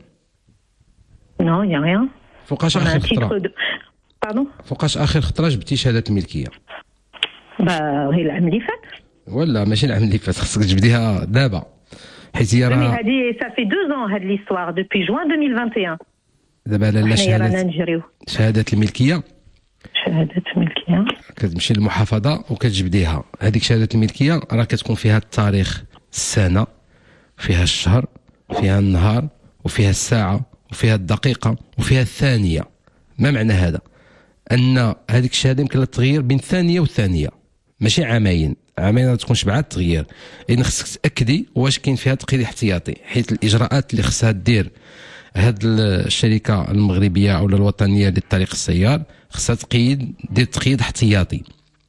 نو يا ريان. فوقاش اخر خطره؟ باردون فوقاش اخر خطره جبتي شهاده الملكيه؟ با هي العام اللي فات ولا ماشي العام اللي فات خصك تجبديها دابا حيت هي راه هادي صافي دو زون هاد ليستوار دوبي جوان ألفين وواحد وعشرين. دابا لا شهاده شهاده الملكيه شهاده الملكيه كتمشي للمحافظه وكتجبديها هذيك شهاده الملكيه راه كتكون فيها التاريخ السنه فيها الشهر فيها النهار وفيها الساعه وفيها الدقيقه وفيها الثانيه. ما معنى هذا؟ ان هذيك الشهاده يمكن لها التغيير بين ثانيه وثانيه ماشي عامين عامين ما تكونش بعاد تغيير لان خصك تاكدي واش كاين فيها تقييد احتياطي حيت الاجراءات اللي خصها دير هاد الشركه المغربيه او الوطنيه للطريق السيار خصها تقيد دير تقييد احتياطي.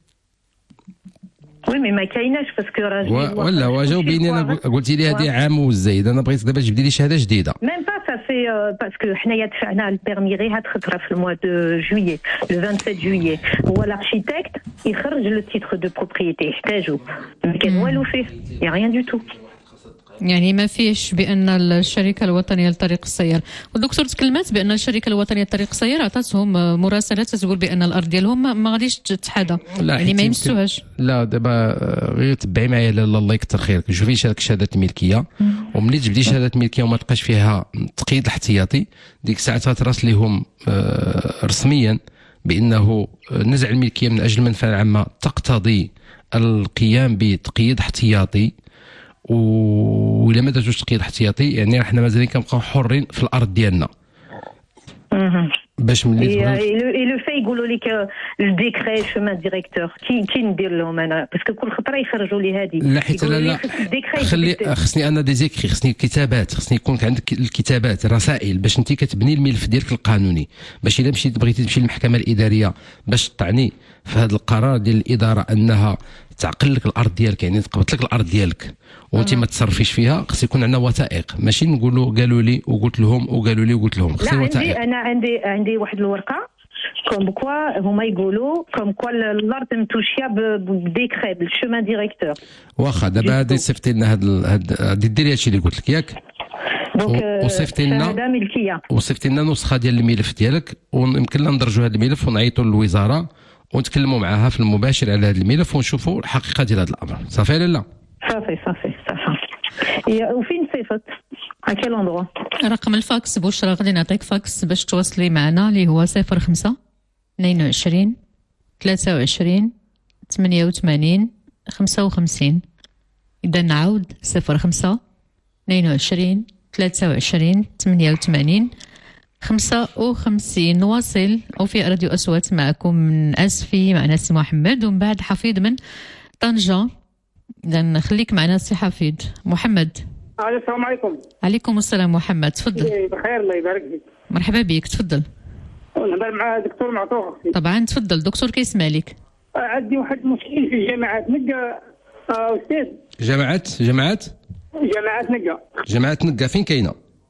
وي مي ما كايناش باسكو راجل ولا وجاوبيني انا قلتي لي هذه عام وزايد انا بغيت دابا تجبدي لي شهاده جديده. ميم با صافي باسكو حنايا دفعنا البيرمي غير هاد خطره في الموا دو جويي لو سبعة وعشرين جويي هو الاركيتكت يخرج لو تيتر دو بروبريتي يحتاجو ما كان والو فيه يا ريان دو تو يعني ما فيش بان الشركه الوطنيه لطريق السيار. والدكتور تكلمت بان الشركه الوطنيه لطريق السيار عطاتهم مراسلات تقول بان الارض ديالهم ما غاديش تتحدى يعني ما يمسوهاش. لا دابا غير تبعي معايا لاله الله يكثر خيرك شوفي شهاده الملكيه وملي تجبدي شهاده الملكيه وما تلقاش فيها تقييد الاحتياطي ديك الساعه تراسليهم رسميا بانه نزع الملكيه من اجل المنفعه العامه تقتضي القيام بتقييد احتياطي وإلا ما درتوش تقييد احتياطي يعني حنا مازالين كنبقاو حرين في الارض ديالنا. باش ملي اي لو في يقولوا لك الديكري شومان ديريكتور كي كي ندير لهم انا باسكو كل خطره يخرجوا لي هذه لا حيت لا لا خلي خصني انا دي زيكري خصني كتابات خصني يكون عندك الكتابات رسائل باش انت كتبني الملف ديالك القانوني باش الا مشيت بغيتي تمشي للمحكمه الاداريه باش تطعني في هذا القرار ديال الاداره انها تعقل لك الارض ديالك يعني تقبط لك الارض ديالك وانت ما تصرفيش فيها خص يكون عندنا وثائق ماشي نقولوا قالوا لي وقلت لهم وقالوا لي وقلت لهم خصني وثائق. عندي انا عندي عندي واحد الورقه كوم كوا هما يقولوا كوم كوا الارض متوشيه بديكري بالشومان ديريكتور. واخا دابا هادي صيفطي لنا هاد هادي ديري هادشي اللي قلت لك ياك وصيفطي لنا شهاده ملكيه وصيفطي لنا نسخه ديال الملف ديالك ويمكن لنا ندرجوا هذا الملف ونعيطوا للوزاره ونتكلموا معها في المباشر على هذا الملف ونشوفوا الحقيقه ديال هذا الامر. صافي ولا لا؟ صافي صافي صافي. وفين صيفط؟ على كيل اندروا؟ رقم الفاكس بشرى غادي نعطيك فاكس باش تواصلي معنا اللي هو صفر خمسة اثنين وعشرين ثلاثة وعشرين ثمانية وثمانين خمسة وخمسين. إذا نعاود صفر خمسة اثنين وعشرين ثلاثة وعشرين ثمانية وثمانين خمسة وخمسين. نواصل وفي راديو أصوات معكم من أسفي معنا سي محمد ومن بعد حفيظ من طنجة. إذا خليك معنا سي حفيظ. محمد. السلام عليكم. عليكم السلام محمد، تفضل. بخير الله يبارك فيك. مرحبا بك، تفضل. نهضر مع دكتور معطوف. طبعا تفضل دكتور، كيسمع لك. عندي واحد المشكل في الجامعات نقا أستاذ. جامعات جامعات جامعات نقا جامعات نقا فين كاينه؟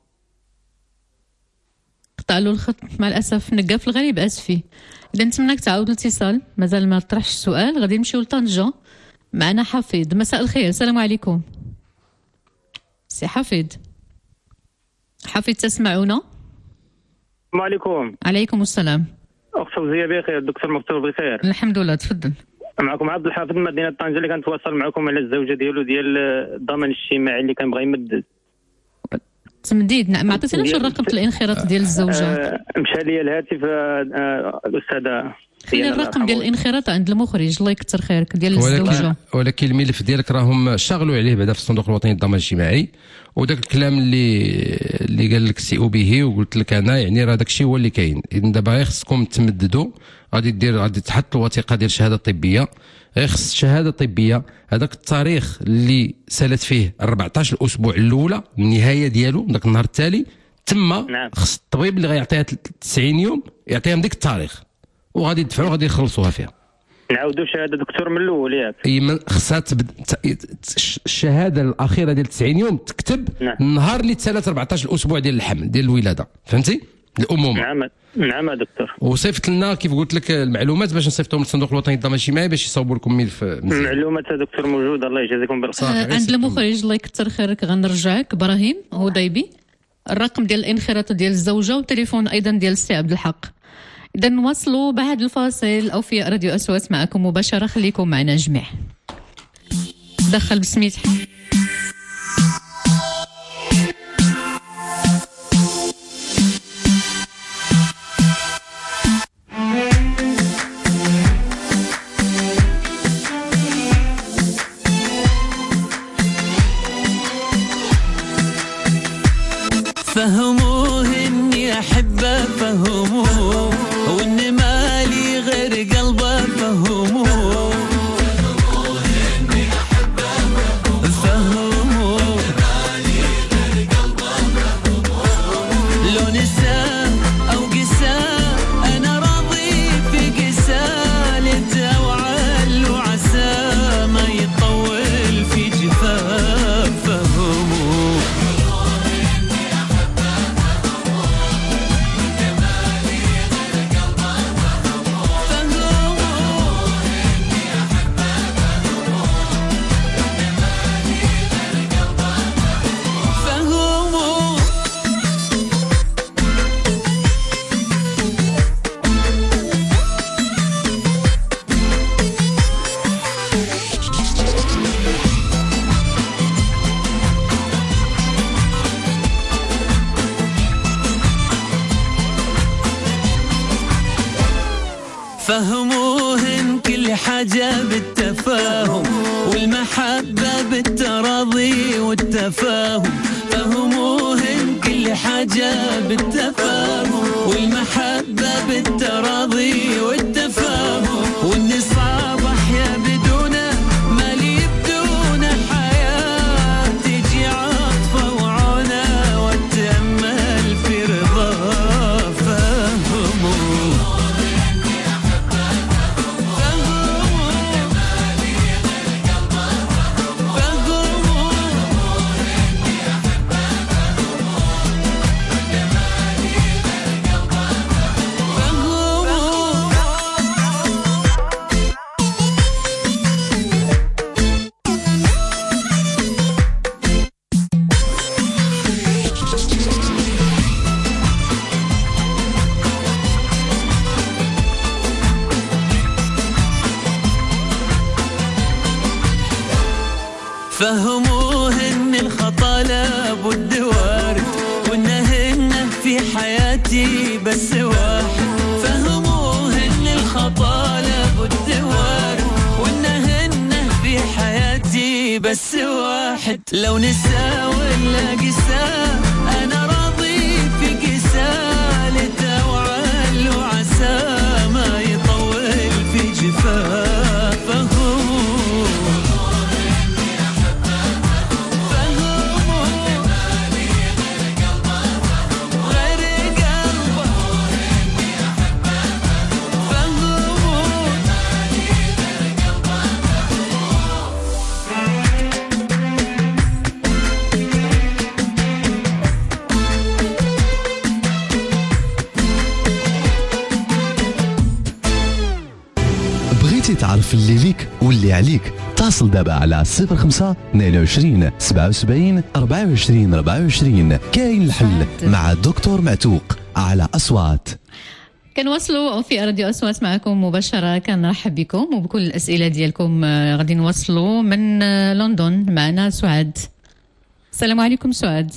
قطع له الخط مع الاسف. نقا في الغريب اسفي. اذا نتمنىك تعاود الاتصال، مازال ما طرحش السؤال. غادي نمشيو لطنجة معنا حفيظ. مساء الخير، السلام عليكم سي حفيظ. حفيظ تسمعونا؟ السلام عليكم. عليكم السلام. اخت فوزيه بخير، الدكتور مكتوب بخير. الحمد لله، تفضل. معكم عبد الحافظ من مدينه طنجة اللي كنتواصل معكم على الزوجه ديالو ديال الضمان الاجتماعي اللي كان بغى يمدد. تمديد. ما عطيتيناش الرقم الانخراط ديال الزوجه. آه مشى لي الهاتف آه الاستاذه. خلي الرقم ديال الانخراط عند المخرج الله يكثر خيرك ديال الزوجه. ولكن الملف ديالك راهم شغلوا عليه بعدا في الصندوق الوطني للضمان الاجتماعي، وداك الكلام اللي اللي قال لك سي او به وقلت لك انا يعني راه داك الشيء هو اللي كاين. اذا دابا غير خصكم تمددوا، غادي دير غادي تحط الوثيقه ديال الشهاده الطبيه. غير خص الشهاده الطبيه هذاك التاريخ اللي سالت فيه أربعطاش الاسبوع الاولى النهايه ديالو داك النهار التالي تما. نعم. خص الطبيب اللي غيعطيها تسعين يوم يعطيها من ديك التاريخ وغادي يدفعوا غادي يخلصوها فيها. نعاودوا شهاده دكتور من الاول ياك. اي خصها تبد... الشهاده الاخيره ديال تسعين يوم تكتب. نعم. النهار اللي تسالت أربعطاش الاسبوع ديال الحمل ديال الولاده، فهمتي؟ الامومه. نعم نعم دكتور. وصيفط لنا كيف قلت لك المعلومات باش نصيفطهم للصندوق الوطني للضمان الاجتماعي باش يصاوبوا لكم ملف مزيان. المعلومات دكتور موجوده الله يجازيكم بالخير. آه عند المخرج الله يكثر خيرك غنرجعك ابراهيم هضيبي الرقم ديال الانخراط ديال الزوجه والتليفون ايضا ديال السي عبد الحق. إذا نواصلوا بعد الفاصل أو في راديو أصوات معكم مباشرة. خليكم معنا جميع. دخل بسميت. فهموه إني أحبه، فهموه وإن مالي غير قلبه، فهموه فهموه إني أحبه، فهموه مالي غير قلبه، فهموه لو نسى أو قسى أنا راضي في قسى لتوعل وعسى ما يطول في جفاف، فهموه فهموهن كل حاجة بالتفاهم والمحبة بالتراضي والتفاهم، فهموهن كل حاجة بالتفاهم والمحبة بالتراضي والتفاهم، والنصاب أحيا بدونه مالي بدون حياة تجي عطفة وعونة وتأمل في رضاه، فهموه واحد لو نسى ولا قسى أنا راضي في قسى لتوعل وعسى ما يطول في جفافه بغيتي تعرف اللي ليك واللي عليك؟ اتصل دابا على صفر خمسة اثنين وعشرين سبعة وسبعين أربعة وعشرين أربعة وعشرين. كاين الحل مع الدكتور معتوق على أصوات. كنواصلوا في راديو أصوات معكم مباشرة. كنرحب بكم وبكل الأسئلة ديالكم. غادي نواصلوا من لندن. معنا سعاد. السلام عليكم سعاد.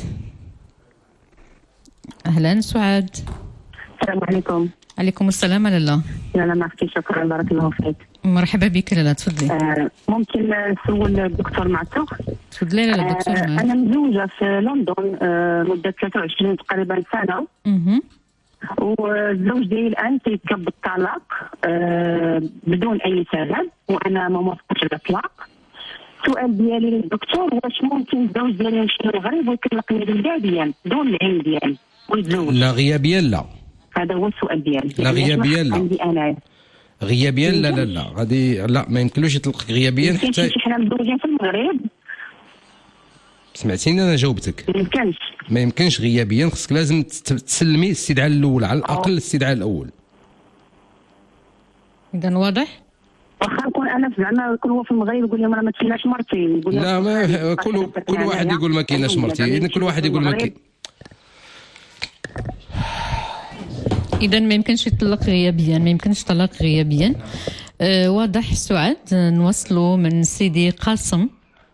أهلا سعاد. السلام عليكم. عليكم السلام لاله. لا ما عرفتي. شكرا بارك الله فيك. مرحبا بك لاله تفضلي. آه ممكن نسول الدكتور معتوق؟ تفضلي لاله دكتور. آه انا مزوجه في لندن آه مده ثلاثة وعشرين تقريبا سنه. اها. والزوج ديالي الان تيطلب بالطلاق آه بدون اي سبب وانا ما موافقتش على الطلاق. السؤال ديالي للدكتور واش ممكن الزوج ديالي يمشي للمغرب ويطلقني غيابيا بدون العلم ديالي ويتزوج؟ لا غيابيا لا. هذا هو السؤال ديالي. لا غيابيا لا. عندي انا غيابيا لا لا لا غادي لا ما يمكنلوش يطلقك غيابيا حتى حنا مزوجين في المغرب. سمعتيني انا جاوبتك. ما يمكنش ما يمكنش غيابيا. خصك لازم تسلمي الاستدعاء الاول على الاقل. الاستدعاء الاول اذا واضح. واخا نكون انا زعما كل هو في المغرب يقول لهم راه ما كايناش مرتي. يقول لا ما كل كل واحد يقول ما كايناش مرتي. اذا كل واحد يقول ما كاين. إذا ما يمكنش يطلق غيابيا. ما يمكنش طلاق غيابيا. أه واضح سعاد. نوصلوا من سيدي قاسم.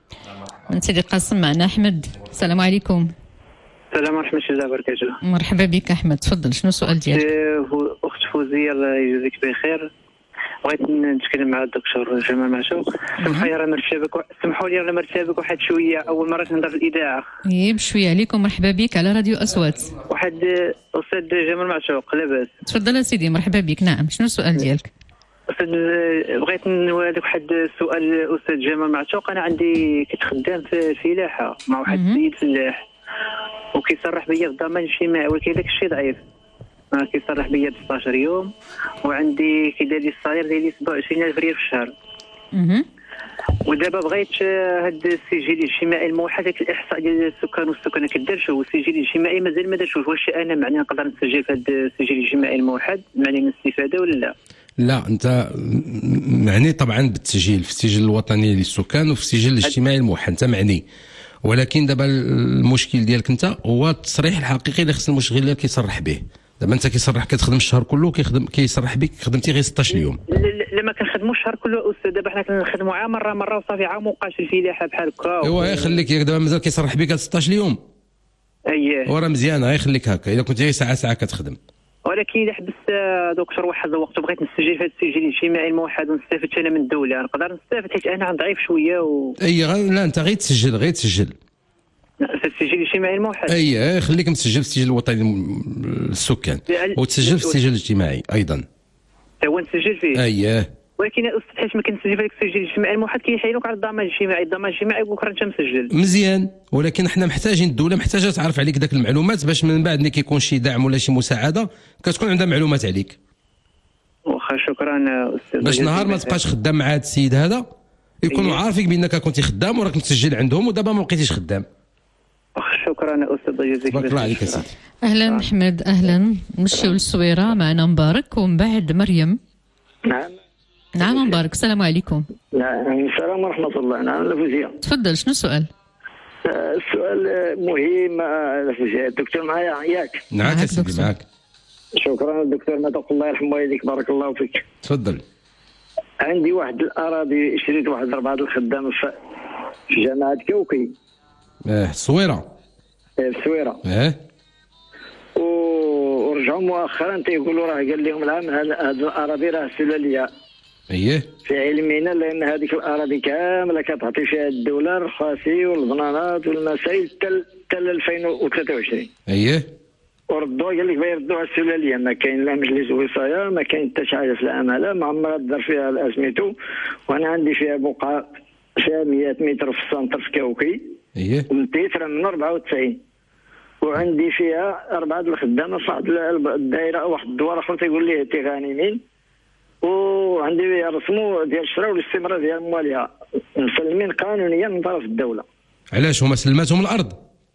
من سيدي قاسم معنا أحمد. السلام عليكم. السلام ورحمة الله وبركاته. مرحبا بك أحمد. تفضل شنو السؤال ديالك؟ أخت فوزية الله يجزيك بخير. بغيت نتكلم مع الدكتور جمال معتوق. سمحوا لي راه مرتبك سمحوا لي راه مرتبك واحد شويه. اول مره نهضر في الاذاعه. اي بشويه عليكم. مرحبا بك على راديو اصوات. واحد استاذ جمال معتوق لاباس. تفضل سيدي. مرحبا بك. نعم شنو السؤال ديالك؟ استاذ بغيت نوالك واحد السؤال استاذ جمال معتوق. انا عندي كنت خدام في الفلاحه مع واحد السيد فلاح وكيصرح بيا بالضمان الاجتماعي ولكن داك الشيء ضعيف. كيصرح بيا ب ستة عشر يوم وعندي كيدير لي الصالير ديالي سبعة وعشرين ألف ريال في الشهر. اها. ودابا بغيت هاد السجل الاجتماعي الموحد داك الاحصاء ديال السكان والسكنه كدارش. والسجل الاجتماعي مازال ما دارش. واش انا معني نقدر نسجل في هاد السجل الاجتماعي الموحد معني الاستفاده ولا لا؟ لا انت معني طبعا بالتسجيل في السجل الوطني للسكان وفي السجل الاجتماعي الموحد انت معني. ولكن دابا المشكل ديالك انت هو التصريح الحقيقي اللي خص المشغل كيصرح به. دابا انت كيصرح كتخدم الشهر كله كيخدم كيصرح بك خدمتي غير ستة عشر يوم. لا ما كنخدموش الشهر كله استاذ. دابا حنا كنخدموا عام مره مره وصافي عام وبقاش في الفلاحه بحال هكا. ايوا خليك دابا مازال كيصرح بك ستة عشر يوم. اييه وراه مزيان غير خليك هكا. الا كنت غير ساعه ساعه كتخدم. ولكن الا حبست دكتور واحد الوقت وبغيت نسجل في هذا السجل الاجتماعي الموحد ونستافد انا من الدوله نقدر نستافد حيت انا ضعيف شويه و... اي غير لا انت غير تسجل غير تسجل في السجل الاجتماعي الموحد. اي خليك مسجل في السجل الوطني للسكان وتسجل في السجل الاجتماعي ايضا. هو نسجل فيه. اييه. ولكن استاذ حيت ما كنسجل في هذاك السجل الاجتماعي الموحد كيحيلوك على الضمان الاجتماعي. الضمان الاجتماعي بكره انت مسجل. مزيان. ولكن حنا محتاجين الدوله محتاجه تعرف عليك ذاك المعلومات باش من بعد ملي كيكون شي دعم ولا شي مساعده كتكون عندها معلومات عليك. واخا شكرا استاذ. باش نهار ما تبقاش خدام مع هذا السيد هذا يكونوا عارفين بانك كنتي خدام وراك مسجل عندهم ودابا ما بقيتيش خدام. شكرا استاذ جزيك بارك الله عليك سيدي. اهلا احمد. اهلا. نمشيو للصويره معنا مبارك ومن بعد مريم. نعم نعم مبارك. السلام عليكم. نعم السلام ورحمه الله. نعم لفوزيه. تفضل شنو السؤال؟ السؤال مهم لفوزيه. الدكتور معايا ياك؟ معاك يا سيدي معاك. شكرا الدكتور معتوق الله يرحم والديك بارك الله فيك. تفضل. عندي واحد الاراضي شريت واحد اربعه الخدام في جامعه كوكي. اه الصويره. اه الصويره. اه ورجعوا مؤخرا تيقولوا راه قال لهم العام هاد الاراضي راه سلاليه اييه في علمنا لان هذيك الاراضي كامله كتعطي فيها الدوله الرخاصي والبنانات والمسائل حتى ألفين وثلاثة وعشرين. اييه وردوا قال لك بيردوها السلاليه، ما كاين لا مجلس وصايه، ما كاين حتى شي حاجه في العماله، ما عمرها دار فيها سميتو. وانا عندي فيها بقعه فيها مئة متر في السنتر في كاوكي. اييه ومتيتر من أربعة وتسعين، وعندي فيها أربعة الخدامة في واحد الدائرة، واحد الدوار آخر تيقول ليه تي غانمين، وعندي رسمو ديال الشراء والاستمرار ديال مواليها مسلمين قانونيا من طرف الدولة. علاش هما سلماتهم الأرض؟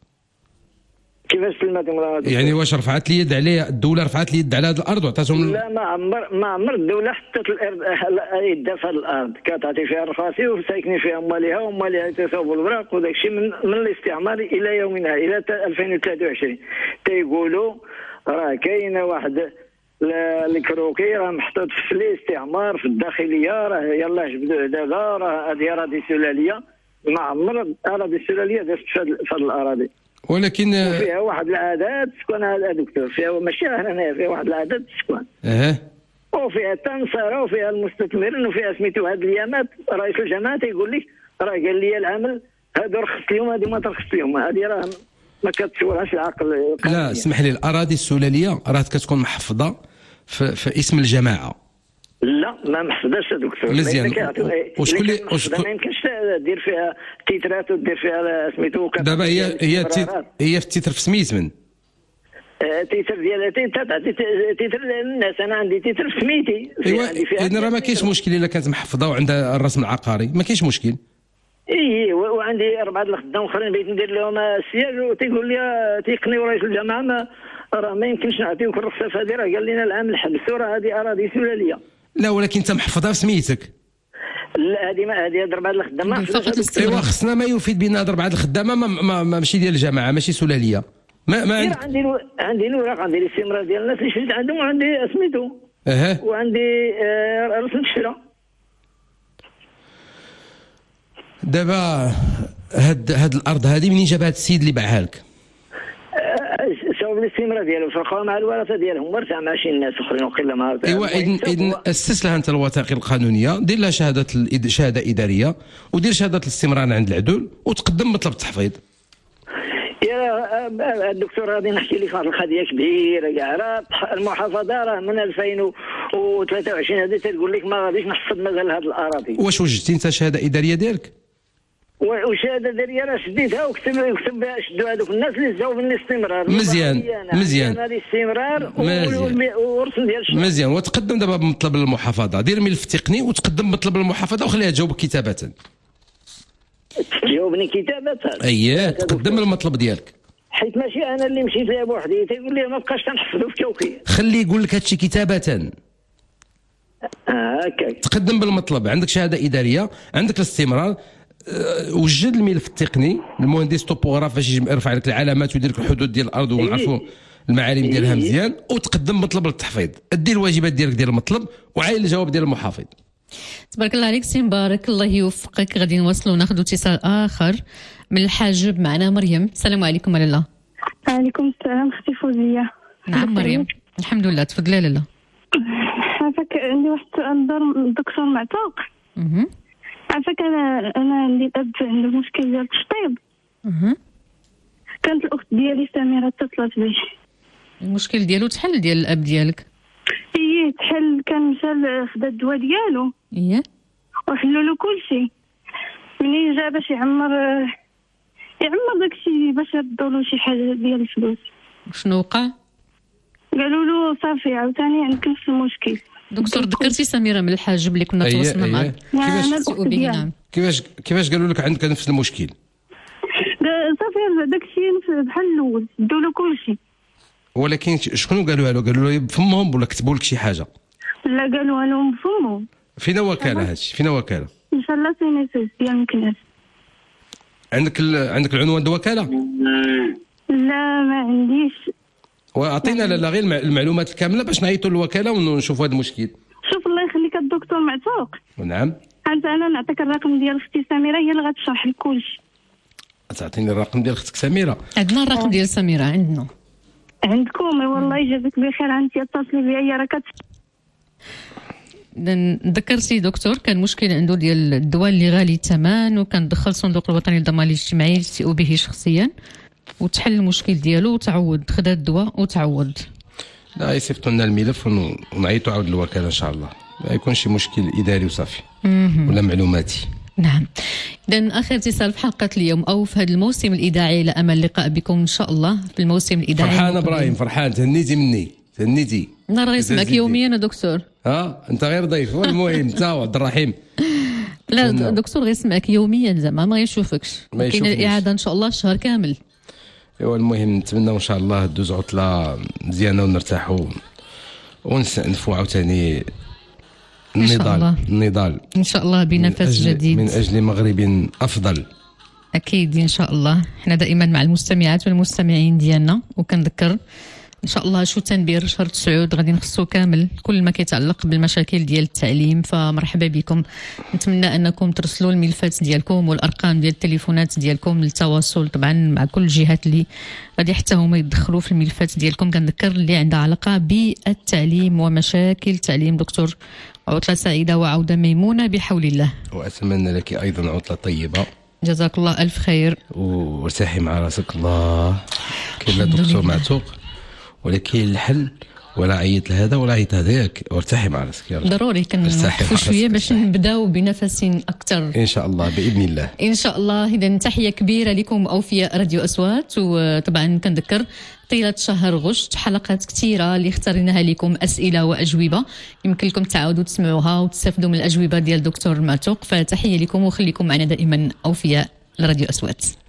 كيفاش سلماتهم الأرض؟ يعني واش رفعت اليد عليه الدولة، رفعت اليد على هذه الأرض وعطاتهم؟ لا ما عمر ما عمر الدولة حتى الأرض يدها في الأرض، كتعطي فيها الرخاصي وساكنين فيها مواليها، ومواليها تيصاوبوا الوراق وداك الشيء من, من الاستعمار إلى يومنا إلى ألفين وثلاثة وعشرين. تيقولوا راه كاينة واحد الكروكي راه محطوط في الاستعمار في الداخلية، راه يلاه جبدوه دابا، راه هذه أراضي سلالية. ما عمر الأراضي السلالية دازت في هذه الأراضي، ولكن فيها واحد العدد سكان. هذا دكتور فيها ماشي هنا، فيها واحد العدد سكان. اها وفيها التنصيره وفيها المستثمرين وفيها سميتو هاد اليامات. رئيس الجماعه تيقول لك راه قال لي العمل هادو رخصت اليوم، هادو ما ترخصت اليوم، هادي راه ما كتشورهاش العقل. لا اسمح لي، الاراضي السلاليه راه كتكون محفظه في, في اسم الجماعه. لا ما محفظاش دكتور. مزيان. وشكون اللي ما يمكنش دير فيها تيترات ودير فيها سميتو. دابا هي هي هي في التيتر في سميت من تيتر ديال تيتر للناس. انا عندي تيتر في سميتي. ايوا اذا راه ما كاينش مشكل الا كانت محفظه وعندها الرسم العقاري، ما كاينش مشكل. اي وعندي اربعه الخدام اخرين بغيت ندير لهم السياج، وتيقول لي تيقنيو رئيس الجامعه ما راه ما يمكنش نعطيوك الرخصه في هذه، راه قال لنا العام الحبس، وراه هذه اراضي سلاليه. لا ولكن انت محفظها في سميتك. لا هذه ما هذه اربعه الخدامه ايوا خصنا ما يفيد بنا اربعه الخدامه ما ما ماشي ديال الجماعه، ماشي سلاليه. ما ما عندك. عندي الو... عندي الوراق، عندي الاستمرار ديال الناس اللي شفت عندهم، وعندي سميتو. اها وعندي آه رسم الشراء. دابا هاد هاد الارض هذه منين جابها هاد السيد اللي باعها لك؟ سبب الاستمرار ديالو فرقوا مع الورثه ديالهم، ورثه مع شي ناس اخرين وقيلا ما. ايوا اذن اذن اسس لها انت الوثائق القانونيه، دير لها شهاده شهاده اداريه، ودير شهاده الاستمرار عند العدول، وتقدم مطلب التحفيظ. يا الدكتور غادي نحكي لك واحد القضيه كبيره كاع. راه المحافظه راه من ألفين وثلاثة وعشرين هذه تقول لك ما غاديش نحفظ مازال هذه الاراضي. واش وجدتي انت شهاده اداريه ديالك؟ وشهاده اداريه راه شديتها وكتب كتب شدوا هذوك الناس اللي جاوا من الاستمرار. مزيان مزيان. هذه الاستمرار ورسم ديال الشهر. مزيان. وتقدم دابا بمطلب المحافظه، دير ملف تقني وتقدم بمطلب المحافظه وخليها تجاوبك كتابه. تجاوبني كتابه؟ اييه تقدم المطلب ديالك. حيت ماشي انا اللي مشيت لها بوحدي، تيقول لي ما بقاش تنحفظوا في كوكي. خليه يقول لك هادشي كتابه. هكاك. تقدم بالمطلب، عندك شهاده اداريه، عندك الاستمرار، أه وجد الملف التقني، المهندس توبوغراف باش يرفع لك العلامات ويدير لك الحدود ديال الارض ونعرفوا المعالم ديالها مزيان، وتقدم مطلب للتحفيظ. ادي الواجبات ديالك ديال المطلب وعاين الجواب ديال المحافظ. تبارك الله عليك سي مبارك، الله يوفقك. غادي نواصلوا ناخذ اتصال اخر من الحاجب. معنا مريم. السلام عليكم لاله. وعليكم السلام اختي فوزيه. نعم مريم الحمد لله. تفضلي لاله. عافاك عندي واحد السؤال دار الدكتور معتوق. اها عافاك انا انا عندي اب عنده مشكل ديال التشطيب. اها كانت الاخت ديالي سميره اتصلت به. المشكل ديالو تحل ديال الاب ديالك؟ ايه تحل. كان مشى خدا الدواء ديالو ايه وحلوا له كلشي. منين جا باش يعمر يعمر داكشي باش يردوا له شي حاجه ديال الفلوس. شنو وقع؟ قالوا له صافي عاوتاني عندك نفس المشكل. دكتور ذكرتي سميره من الحاجب اللي كنا تواصلنا معاه. كيفاش نعم. كيفاش كيفاش قالوا لك عندك نفس المشكل؟ صافي داكشي بحال الاول دوا له كلشي. ولكن شكون قالوا له؟ قالوا له بفمهم ولا كتبوا لك شي حاجه؟ لا قالوا لهم بفمهم. فينا وكاله هادشي؟ فينا وكاله؟ ان شاء الله سينيسيس ديال المكناس. عندك ال... عندك العنوان د وكاله؟ لا ما عنديش. واعطينا لاله غير المعلومات الكامله باش نعيطوا للوكاله ونشوفوا هذا المشكل. شوف الله يخليك الدكتور معتوق. نعم. انت انا نعطيك الرقم ديال اختي سميره هي اللي غتشرح لك كلشي. تعطيني الرقم ديال اختك سميره؟ عندنا الرقم ديال سميره عندنا. عندكم والله يجازيك بخير. انت اتصلي بيا هي راه كت نذكر سي دكتور كان مشكل عنده ديال الدواء اللي غالي الثمن وكان دخل الصندوق الوطني للضمان الاجتماعي يستئوا به شخصيا وتحل المشكل ديالو وتعوض خدا الدواء وتعوض. لا يصيفطوا لنا الملف ونعيطوا عاود الوكاله ان شاء الله، ما يكون شي مشكل اداري وصافي ولا معلوماتي. نعم. إذا آخر اتصال في حلقة اليوم أو في هذا الموسم الإذاعي، إلى أمل اللقاء بكم إن شاء الله في الموسم الإذاعي. فرحان إبراهيم، فرحان، تهنيتي مني، تهنيتي. نرى اسمك يوميا يا دكتور. ها أنت غير ضيف، هو المهم أنت عبد الرحيم. لا دكتور غير اسمك يوميا زعما ما يشوفكش. كاين الإعادة إن شاء الله الشهر كامل. ايوا المهم نتمنى ان شاء الله دوز عطله مزيانه ونرتاحوا ونستأنفوا عاوتاني النضال النضال ان شاء الله بنفس جديد من اجل مغرب افضل. اكيد ان شاء الله. احنا دائما مع المستمعات والمستمعين ديالنا، وكنذكر ان شاء الله شو تنبير شهر تسعود غادي نخصو كامل كل ما كيتعلق بالمشاكل ديال التعليم، فمرحبا بكم. نتمنى انكم ترسلوا الملفات ديالكم والارقام ديال التليفونات ديالكم للتواصل طبعا مع كل الجهات اللي غادي حتى هما يدخلوا في الملفات ديالكم. كنذكر اللي عندها علاقه بالتعليم ومشاكل التعليم. دكتور عطله سعيده وعوده ميمونه بحول الله، واتمنى لك ايضا عطله طيبه. جزاك الله الف خير وارتاحي مع راسك. الله كاين دكتور معتوق ولكن الحل، ولا عيط لهذا ولا عيط هذاك، وارتاحي مع راسك. يلا ضروري كنوقفوا شويه باش نبداو بنفس اكثر ان شاء الله باذن الله. ان شاء الله. اذا تحيه كبيره لكم اوفياء راديو اصوات، وطبعا كنذكر طيله شهر غشت حلقات كثيره اللي اخترناها لكم، اسئله واجوبه يمكن لكم تعاودوا تسمعوها وتستافدوا من الاجوبه ديال دكتور معتوق. فتحيه لكم وخليكم معنا دائما اوفياء لراديو اصوات.